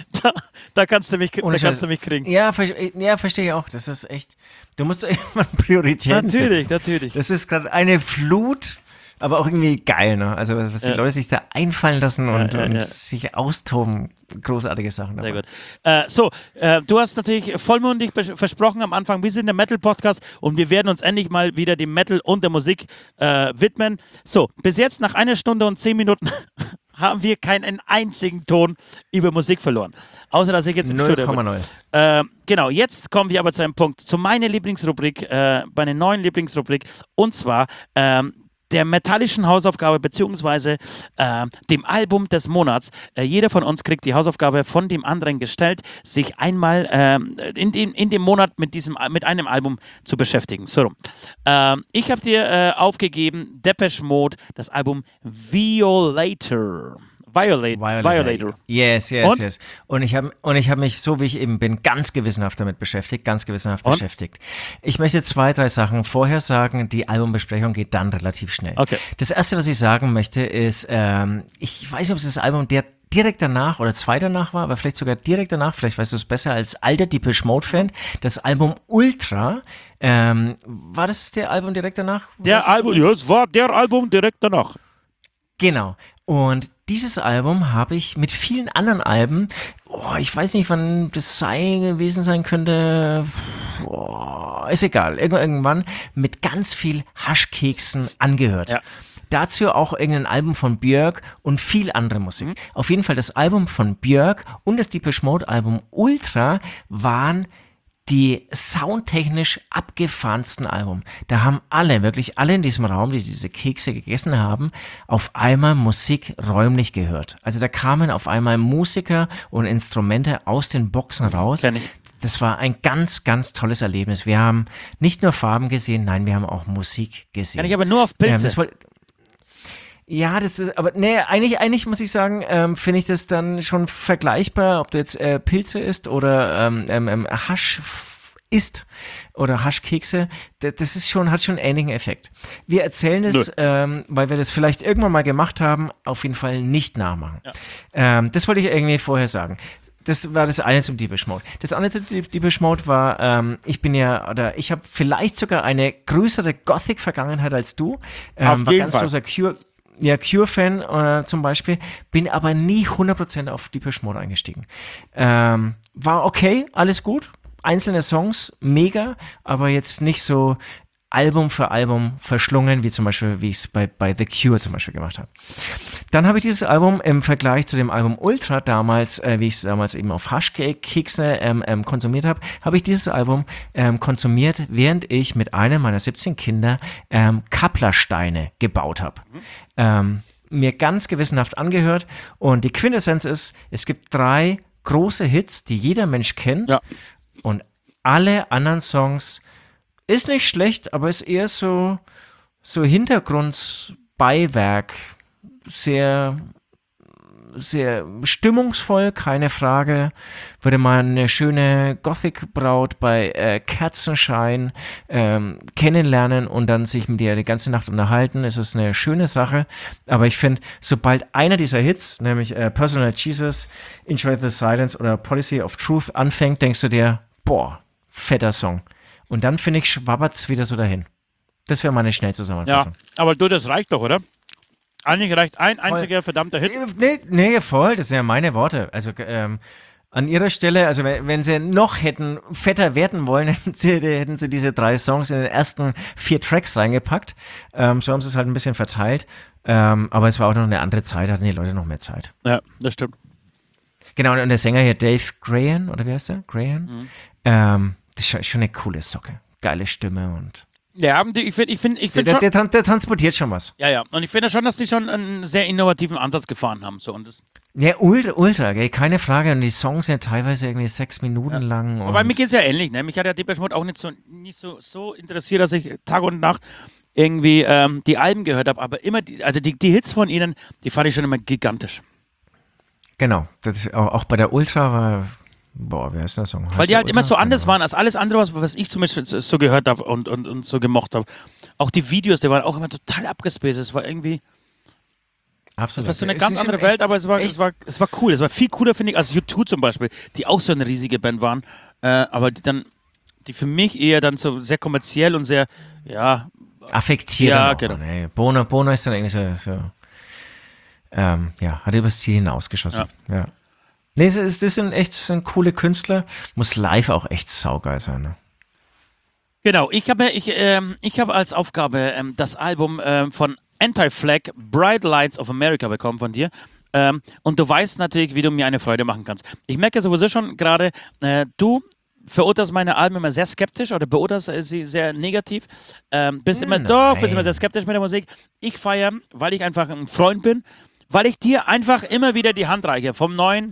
Da kannst du mich kriegen. Ja, verstehe ich auch. Das ist echt, du musst irgendwann Prioritäten setzen. Natürlich. Das ist gerade eine Flut. Aber auch irgendwie geil, ne? Also, was die Leute sich da einfallen lassen und sich austoben. Großartige Sachen dabei. Sehr gut. Du hast natürlich vollmundig versprochen am Anfang, wir sind der Metal-Podcast und wir werden uns endlich mal wieder dem Metal und der Musik widmen. So, bis jetzt nach 1 Stunde und 10 Minuten haben wir keinen einzigen Ton über Musik verloren. Außer, dass ich jetzt im Studio bin. 0,0. Genau, jetzt kommen wir aber zu einem Punkt, zu meiner Lieblingsrubrik, meiner neuen Lieblingsrubrik, und zwar der metallischen Hausaufgabe beziehungsweise dem Album des Monats. Jeder von uns kriegt die Hausaufgabe von dem anderen gestellt, sich einmal in dem Monat mit einem Album zu beschäftigen. So rum. Ich habe dir aufgegeben Depeche Mode, das Album Violator. Yes. Und ich hab mich, so wie ich eben bin, ganz gewissenhaft damit beschäftigt, beschäftigt. Ich möchte 2, 3 Sachen vorher sagen, die Albumbesprechung geht dann relativ schnell. Okay. Das erste, was ich sagen möchte, ist, ich weiß nicht, ob es das Album direkt danach oder 2 danach war, aber vielleicht sogar direkt danach, vielleicht weißt du es besser als alter Depeche Mode-Fan, das Album Ultra, war das der Album direkt danach? Es war der Album direkt danach. Genau. Und dieses Album habe ich mit vielen anderen Alben, ich weiß nicht, wann das gewesen sein könnte, ist egal, irgendwann mit ganz viel Haschkeksen angehört. Ja. Dazu auch irgendein Album von Björk und viel andere Musik. Auf jeden Fall das Album von Björk und das Depeche Mode Album Ultra waren die soundtechnisch abgefahrensten Album. Da haben wirklich alle in diesem Raum, die diese Kekse gegessen haben, auf einmal Musik räumlich gehört. Also da kamen auf einmal Musiker und Instrumente aus den Boxen raus. Das war ein ganz, ganz tolles Erlebnis. Wir haben nicht nur Farben gesehen, nein, wir haben auch Musik gesehen. Kann ich aber nur auf Pilze. Ja, das ist, aber nee, eigentlich muss ich sagen, finde ich das dann schon vergleichbar, ob du jetzt Pilze isst oder Hasch isst oder Haschkekse, das ist hat schon einen ähnlichen Effekt. Wir erzählen es, weil wir das vielleicht irgendwann mal gemacht haben, auf jeden Fall nicht nachmachen. Ja. Das wollte ich irgendwie vorher sagen. Das war das eine zum Depeche Mode. Das andere zum Depeche Mode war, ich habe vielleicht sogar eine größere Gothic-Vergangenheit als du. Auf war jeden ganz Fall. Großer Cure-Fan zum Beispiel, bin aber nie 100% auf Depeche Mode eingestiegen. War okay, alles gut, einzelne Songs, mega, aber jetzt nicht so Album für Album verschlungen, wie zum Beispiel, wie ich es bei The Cure zum Beispiel gemacht habe. Dann habe ich dieses Album im Vergleich zu dem Album Ultra damals, wie ich es damals eben auf Haschkekse konsumiert habe, habe ich dieses Album konsumiert, während ich mit einem meiner 17 Kinder Kapplersteine gebaut habe. Mir ganz gewissenhaft angehört, und die Quintessenz ist, es gibt 3 große Hits, die jeder Mensch kennt, und alle anderen Songs ist nicht schlecht, aber ist eher so Hintergrundbeiwerk, sehr, sehr stimmungsvoll, keine Frage. Würde man eine schöne Gothic-Braut bei Kerzenschein kennenlernen und dann sich mit ihr die ganze Nacht unterhalten, ist es eine schöne Sache. Aber ich finde, sobald einer dieser Hits, nämlich Personal Jesus, Enjoy the Silence oder Policy of Truth anfängt, denkst du dir, boah, fetter Song. Und dann, finde ich, schwabbert's wieder so dahin. Das wäre meine Schnellzusammenfassung. Ja, aber das reicht doch, oder? Eigentlich reicht ein einziger verdammter Hit. Nee, voll, das sind ja meine Worte. Also an ihrer Stelle, also wenn sie noch hätten fetter werden wollen, hätten sie diese 3 Songs in den ersten 4 Tracks reingepackt. So haben sie es halt ein bisschen verteilt. Aber es war auch noch eine andere Zeit, hatten die Leute noch mehr Zeit. Ja, das stimmt. Genau, und der Sänger hier, Dave Grahan, oder wie heißt der? Grahan? Das ist schon eine coole Socke. Geile Stimme und. Ja, ich finde der transportiert schon was. Ja. Und ich finde schon, dass die schon einen sehr innovativen Ansatz gefahren haben. So. Und das ja, ultra, gell, keine Frage. Und die Songs sind teilweise irgendwie 6 Minuten lang. Aber mir geht es ja ähnlich. Ne? Mich hat ja Depeche Mode auch nicht so interessiert, dass ich Tag und Nacht irgendwie die Alben gehört habe. Aber immer, die Hits von ihnen, die fand ich schon immer gigantisch. Genau. Das ist auch bei der Ultra war. Boah, wer ist der Song? Weil die halt immer so anders waren als alles andere, was ich zum Beispiel so gehört habe und so gemocht habe. Auch die Videos, die waren auch immer total abgespaced. Es war irgendwie. Absolut. Es war so eine ganz andere Welt, aber es war cool. Es war viel cooler, finde ich, als U2 zum Beispiel, die auch so eine riesige Band waren. Aber die für mich eher dann so sehr kommerziell und sehr, affektiert. Ja, genau. Nee. Bono ist dann irgendwie so hat übers Ziel hinausgeschossen. Ja. Nee, das sind coole Künstler. Muss live auch echt saugeil sein, ne? Genau, ich habe als Aufgabe das Album von Anti-Flag, Bright Lights of America bekommen von dir. Und du weißt natürlich, wie du mir eine Freude machen kannst. Ich merke sowieso schon gerade, du verurteilst meine Alben immer sehr skeptisch oder beurteilst sie sehr negativ. Bist immer sehr skeptisch mit der Musik. Ich feiere, weil ich einfach ein Freund bin, weil ich dir einfach immer wieder die Hand reiche. Vom Neuen.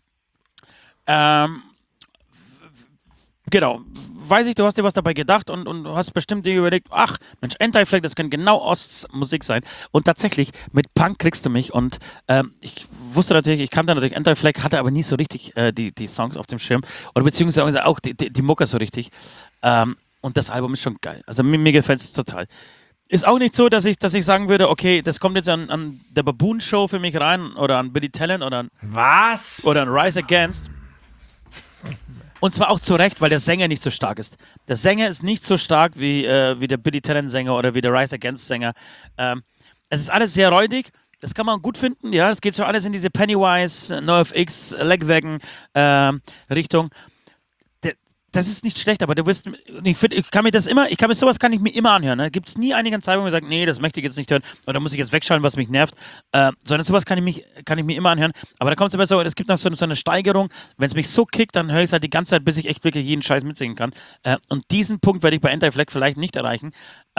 Genau. Weiß ich, du hast dir was dabei gedacht und hast bestimmt dir überlegt, ach, Mensch, Anti-Flag, das könnte genau Osts Musik sein. Und tatsächlich, mit Punk kriegst du mich. Und ich wusste natürlich, ich kannte natürlich Anti-Flag, hatte aber nie so richtig die Songs auf dem Schirm. Oder beziehungsweise auch die Mucke so richtig. Und das Album ist schon geil. Also mir gefällt es total. Ist auch nicht so, dass ich sagen würde, okay, das kommt jetzt an der Baboon Show für mich rein oder an Billy Talent oder an Rise Against. Und zwar auch zu Recht, weil der Sänger nicht so stark ist. Der Sänger ist nicht so stark wie der Billy Talent Sänger oder wie der Rise Against Sänger. Es ist alles sehr räudig. Das kann man gut finden. Ja, es geht so alles in diese Pennywise, NoFX, Legwagon Richtung. Das ist nicht schlecht, aber du wirst, sowas kann ich mir immer anhören. Ne? Gibt es nie einen Zeitpunkt, wo ich sage, nee, das möchte ich jetzt nicht hören oder muss ich jetzt wegschalten, was mich nervt, sondern sowas kann ich mir immer anhören. Aber da kommt es immer so, es gibt noch so eine Steigerung, wenn es mich so kickt, dann höre ich es halt die ganze Zeit, bis ich echt wirklich jeden Scheiß mitsingen kann. Und diesen Punkt werde ich bei Anti-Flag vielleicht nicht erreichen.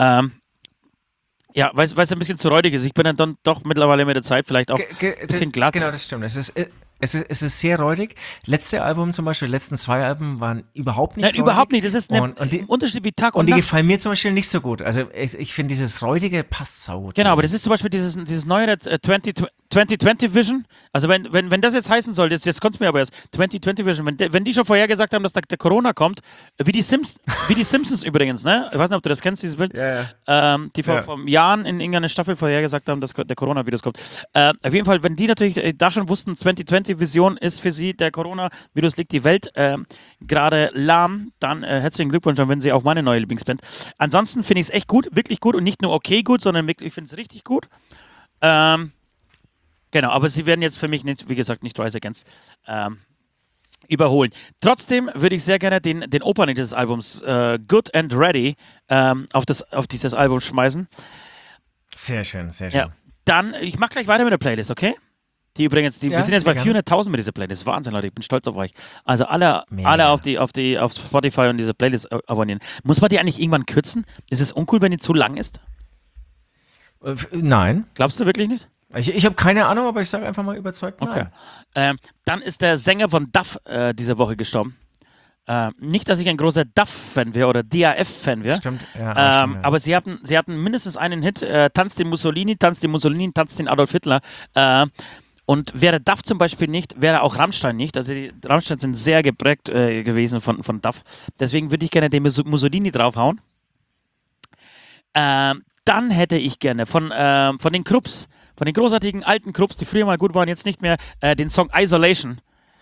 Ja, weil es ein bisschen zu räudig ist. Ich bin dann doch mittlerweile mit der Zeit vielleicht auch ein bisschen glatt. Genau, das stimmt. Es ist sehr räudig. Letzte Album zum Beispiel, die letzten 2 Alben waren überhaupt nicht räudig. Überhaupt nicht. Das ist ein Unterschied wie Tag und Nacht. Und die gefallen mir zum Beispiel nicht so gut. Also ich finde, dieses Räudige passt sau gut. Genau, aber das ist zum Beispiel dieses neue 2020 Vision. Also wenn das jetzt heißen soll, jetzt kommt es mir aber erst, 2020 Vision, wenn die schon vorher gesagt haben, dass der Corona kommt, wie die Simpsons übrigens, ne? Ich weiß nicht, ob du das kennst, dieses Bild. Ja. Die vor Jahren in irgendeiner Staffel vorher gesagt haben, dass der Coronavirus kommt. Auf jeden Fall, wenn die natürlich da schon wussten, 2020 Vision ist für sie, der Coronavirus liegt die Welt gerade lahm, dann herzlichen Glückwunsch, dann werden sie auch meine neue Lieblingsband. Ansonsten finde ich es echt gut, wirklich gut und nicht nur okay gut, sondern wirklich, ich finde es richtig gut. Genau, aber sie werden jetzt für mich nicht, wie gesagt, nicht Rise Against überholen. Trotzdem würde ich sehr gerne den Opening des Albums Good and Ready auf dieses Album schmeißen. Sehr schön, sehr schön. Ja, dann, ich mache gleich weiter mit der Playlist, okay? Wir sind jetzt bei 400.000 mit dieser Playlist. Wahnsinn, Leute, ich bin stolz auf euch. Also alle auf Spotify und diese Playlist abonnieren. Muss man die eigentlich irgendwann kürzen? Ist es uncool, wenn die zu lang ist? Nein. Glaubst du wirklich nicht? Ich habe keine Ahnung, aber ich sage einfach mal überzeugt nein. Okay. Dann ist der Sänger von Duff diese Woche gestorben. Nicht, dass ich ein großer Duff-Fan wäre oder DAF-Fan wäre. Stimmt, ja. Aber sie hatten mindestens einen Hit, Tanz den Mussolini, Tanz den Adolf Hitler. Und wäre Duff zum Beispiel nicht, wäre auch Rammstein nicht. Also die Rammstein sind sehr geprägt gewesen von Duff. Deswegen würde ich gerne den Mussolini draufhauen. Dann hätte ich gerne von den Krupps, von den großartigen alten Krupps, die früher mal gut waren, jetzt nicht mehr, den Song Isolation.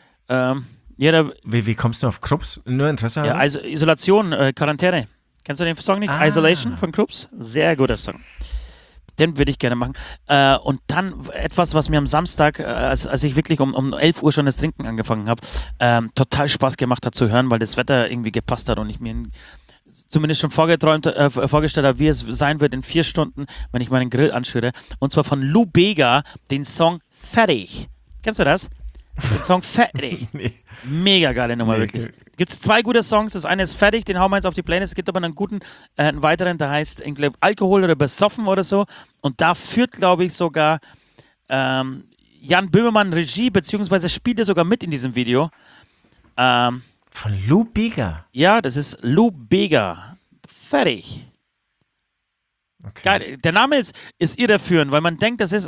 Wie kommst du auf Krupps? Nur Interesse? Ja, also Isolation, Quarantäne. Kennst du den Song nicht? Isolation von Krupps? Sehr guter Song. Den würde ich gerne machen. Und dann etwas, was mir am Samstag, als ich wirklich um 11 Uhr schon das Trinken angefangen habe, total Spaß gemacht hat zu hören, weil das Wetter irgendwie gepasst hat und ich mir zumindest schon vorgestellt habe, wie es sein wird in 4 Stunden, wenn ich meinen Grill anschüre. Und zwar von Lou Bega, den Song Fertig. Kennst du das? Den Song Fertig. Nee. Mega geile Nummer, wirklich. Gibt es 2 gute Songs. Das eine ist Fertig, den hauen wir jetzt auf die Playlist. Es gibt aber einen guten, einen weiteren, der heißt Alkohol oder Besoffen oder so. Und da führt, glaube ich, sogar Jan Böhmermann Regie, beziehungsweise spielt er sogar mit in diesem Video. Von Lou Bega? Ja, das ist Lou Bega. Fertig. Okay. Geil. Der Name ist irreführend, weil man denkt, das ist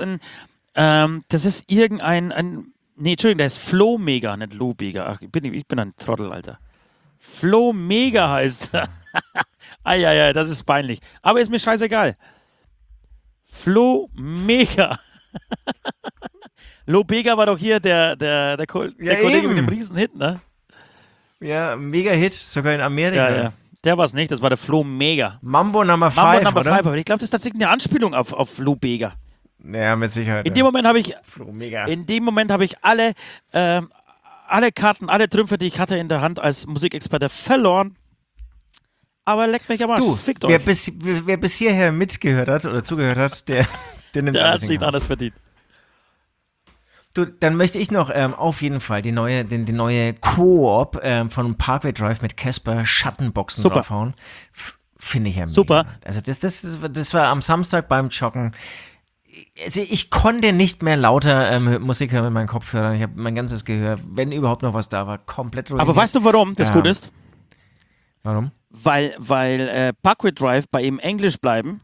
Nee, Entschuldigung, der ist Flo Mega, nicht Lou Bega. Ach, ich bin ein Trottel, Alter. Flo Mega heißt er. Ja, das ist peinlich. Aber ist mir scheißegal. Flo Mega. Lou Bega war doch hier der Kollege mit dem Riesenhit, ne? Ja, Mega-Hit, sogar in Amerika. Ja. Der war es nicht, das war der Flo Mega. Mambo Number 5, oder? Aber ich glaube, das ist tatsächlich eine Anspielung auf Lou Bega. Ja, mit Sicherheit. In dem Moment habe ich alle Karten, alle Trümpfe, die ich hatte in der Hand als Musikexperte verloren. Aber leckt mich am Arsch. Fickt euch. Wer bis hierher mitgehört hat oder zugehört hat, der nimmt alles. Der hat es nicht anders verdient. Du, dann möchte ich noch auf jeden Fall die neue Koop von Parkway Drive mit Casper Schattenboxen draufhauen. Finde ich ja mega. Super. Also das war am Samstag beim Joggen. Also ich konnte nicht mehr lauter Musik hören mit meinen Kopfhörern. Ich habe mein ganzes Gehör, wenn überhaupt noch was da war, komplett ruhig. Aber weißt du, warum das gut ist? Warum? Weil Parkway Drive bei ihm Englisch bleiben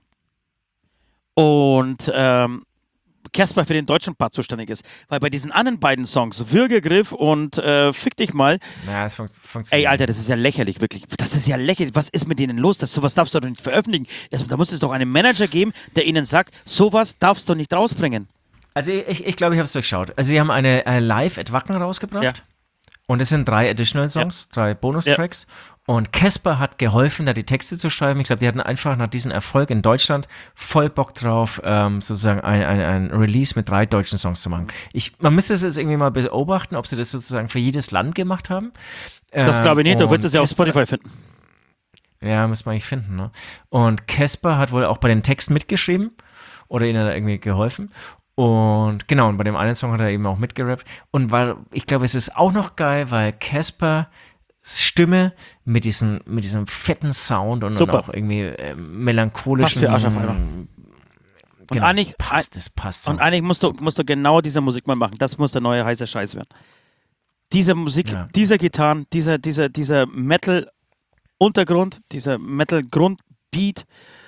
und Casper für den deutschen Part zuständig ist. Weil bei diesen anderen beiden Songs, Würgegriff und Fick dich mal. Ja, das funktioniert. Ey, Alter, das ist ja lächerlich, wirklich. Das ist ja lächerlich. Was ist mit denen los? Sowas darfst du doch nicht veröffentlichen. Da muss es doch einen Manager geben, der ihnen sagt, sowas darfst du nicht rausbringen. Also ich glaube, ich habe es durchschaut. Also sie haben eine Live at Wacken rausgebracht. Ja. Und es sind 3 Additional Songs, 3 Bonustracks. Ja. Und Casper hat geholfen, da die Texte zu schreiben. Ich glaube, die hatten einfach nach diesem Erfolg in Deutschland voll Bock drauf, sozusagen ein Release mit 3 deutschen Songs zu machen. Man müsste es jetzt irgendwie mal beobachten, ob sie das sozusagen für jedes Land gemacht haben. Das glaube ich nicht, du würdest es ja auf Spotify finden. Ja, muss man nicht finden, ne? Und Casper hat wohl auch bei den Texten mitgeschrieben oder ihnen da irgendwie geholfen. Und genau, und bei dem einen Song hat er eben auch mitgerappt. Und ich glaube, es ist auch noch geil, weil Caspers Stimme mit diesem fetten Sound und dann auch irgendwie melancholischen. Passt für Arsch auf einmal. Genau, und eigentlich passt so. Und eigentlich musst du genau diese Musik mal machen. Das muss der neue heiße Scheiß werden. Diese Musik, dieser Gitarren, dieser Metal-Untergrund, dieser Metal-Grundbeat,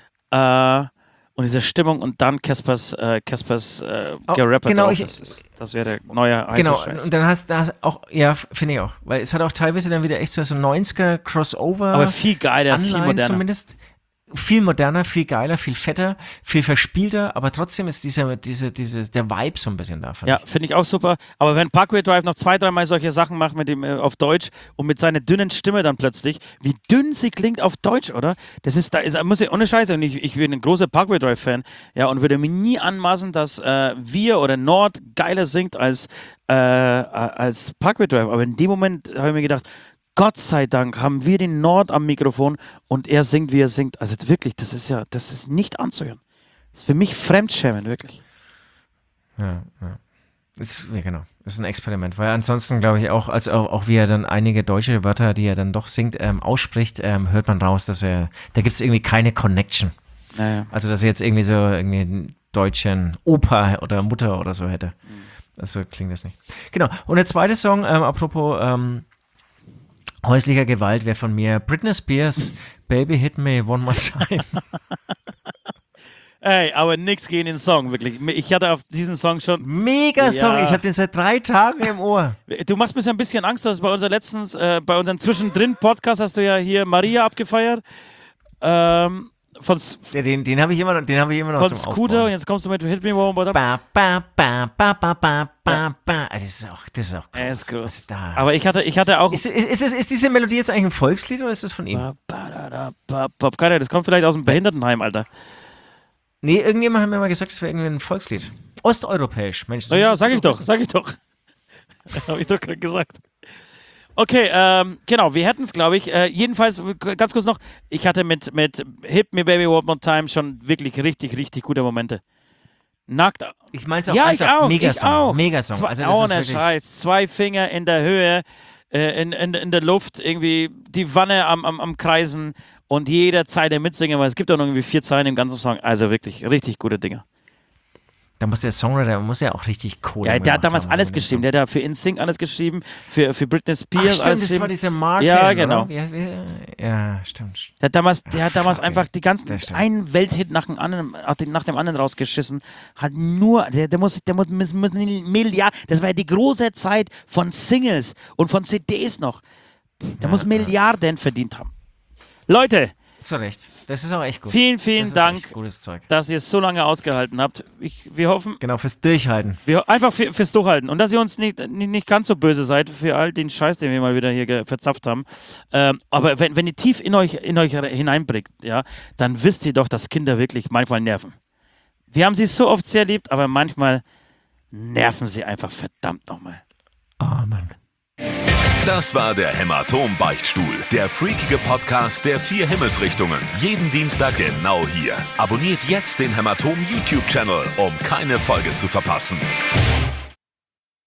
und diese Stimmung und dann Caspers gerappt. Genau, das wäre der neue heiße Scheiß. Genau, und dann hast du auch, ja, finde ich auch. Weil es hat auch teilweise dann wieder echt so 90er-Crossover. Aber viel geiler, Anleihen viel moderner. Zumindest. Viel moderner, viel geiler, viel fetter, viel verspielter, aber trotzdem ist der Vibe so ein bisschen da. Ja, finde ich auch super. Aber wenn Parkway Drive noch 2-3 Mal solche Sachen macht mit dem auf Deutsch und mit seiner dünnen Stimme dann plötzlich, wie dünn sie klingt auf Deutsch, oder? Muss ich ohne Scheiße, und ich bin ein großer Parkway Drive Fan, ja, und würde mir nie anmaßen, dass wir oder Nord geiler singt als Parkway Drive. Aber in dem Moment habe ich mir gedacht, Gott sei Dank haben wir den Nord am Mikrofon und er singt, wie er singt. Also wirklich, das ist nicht anzuhören. Das ist für mich Fremdschämen, wirklich. Ja. Genau. Das ist ein Experiment, weil ansonsten glaube ich auch, auch wie er dann einige deutsche Wörter, die er dann doch singt, ausspricht, hört man raus, dass da gibt es irgendwie keine Connection. Naja. Also, dass er jetzt irgendwie einen deutschen Opa oder Mutter oder so hätte. Also klingt das nicht. Genau. Und der zweite Song, apropos häuslicher Gewalt, wäre von mir Britney Spears, Baby Hit Me One More Time. Ey, aber nix gegen den Song, wirklich. Ich hatte auf diesen Song schon... Mega Song, ich habe den seit 3 Tagen im Ohr. Du machst mir so ein bisschen Angst, dass bei unserem Zwischendrin-Podcast hast du ja hier Maria abgefeiert. Den habe ich immer noch von zum Scooter Aufbauen. Und jetzt kommst du mit Hit Me One More Time. Das ist auch groß. Ist groß. Aber ich hatte auch... Ist diese Melodie jetzt eigentlich ein Volkslied oder ist das von ihm? Das kommt vielleicht aus dem Behindertenheim, Alter. Nee, irgendjemand hat mir mal gesagt, das wäre irgendwie ein Volkslied. Osteuropäisch, Mensch. Ja, sag ich doch. Habe ich doch gerade gesagt. Okay, genau, wir hätten es, glaube ich. Jedenfalls, ganz kurz noch, ich hatte mit Hit Me Baby One More Time schon wirklich richtig, richtig gute Momente. Nackt. Ich meine es auch, ja, Megasong. Also ohne Scheiß, 2 Finger in der Höhe, in der Luft, irgendwie die Wanne am Kreisen und jeder Zeile mitsingen, weil es gibt auch noch irgendwie 4 Zeilen im ganzen Song. Also wirklich, richtig gute Dinger. Da muss der Songwriter ja auch richtig Kohle Ja, der hat damals alles geschrieben. Der hat da für InSync alles geschrieben, für Britney Spears. Ach, stimmt, das war dieser Martin. Ja, genau. Ja, stimmt. Der hat damals einfach die ganzen, einen Welthit nach dem anderen rausgeschissen. Hat nur, der muss Milliarden, das war ja die große Zeit von Singles und von CDs noch. Der muss Milliarden verdient haben. Leute. Zu Recht. Das ist auch echt gut. Vielen Dank, gutes Zeug, dass ihr es so lange ausgehalten habt. Wir hoffen... Genau, fürs Durchhalten. Einfach fürs Durchhalten. Und dass ihr uns nicht ganz so böse seid für all den Scheiß, den wir mal wieder hier verzapft haben. Aber wenn ihr tief in euch hineinblickt, ja, dann wisst ihr doch, dass Kinder wirklich manchmal nerven. Wir haben sie so oft sehr lieb, aber manchmal nerven sie einfach verdammt nochmal. Amen. Das war der Hämatom-Beichtstuhl, der freakige Podcast der 4 Himmelsrichtungen. Jeden Dienstag genau hier. Abonniert jetzt den Hämatom-YouTube-Channel, um keine Folge zu verpassen.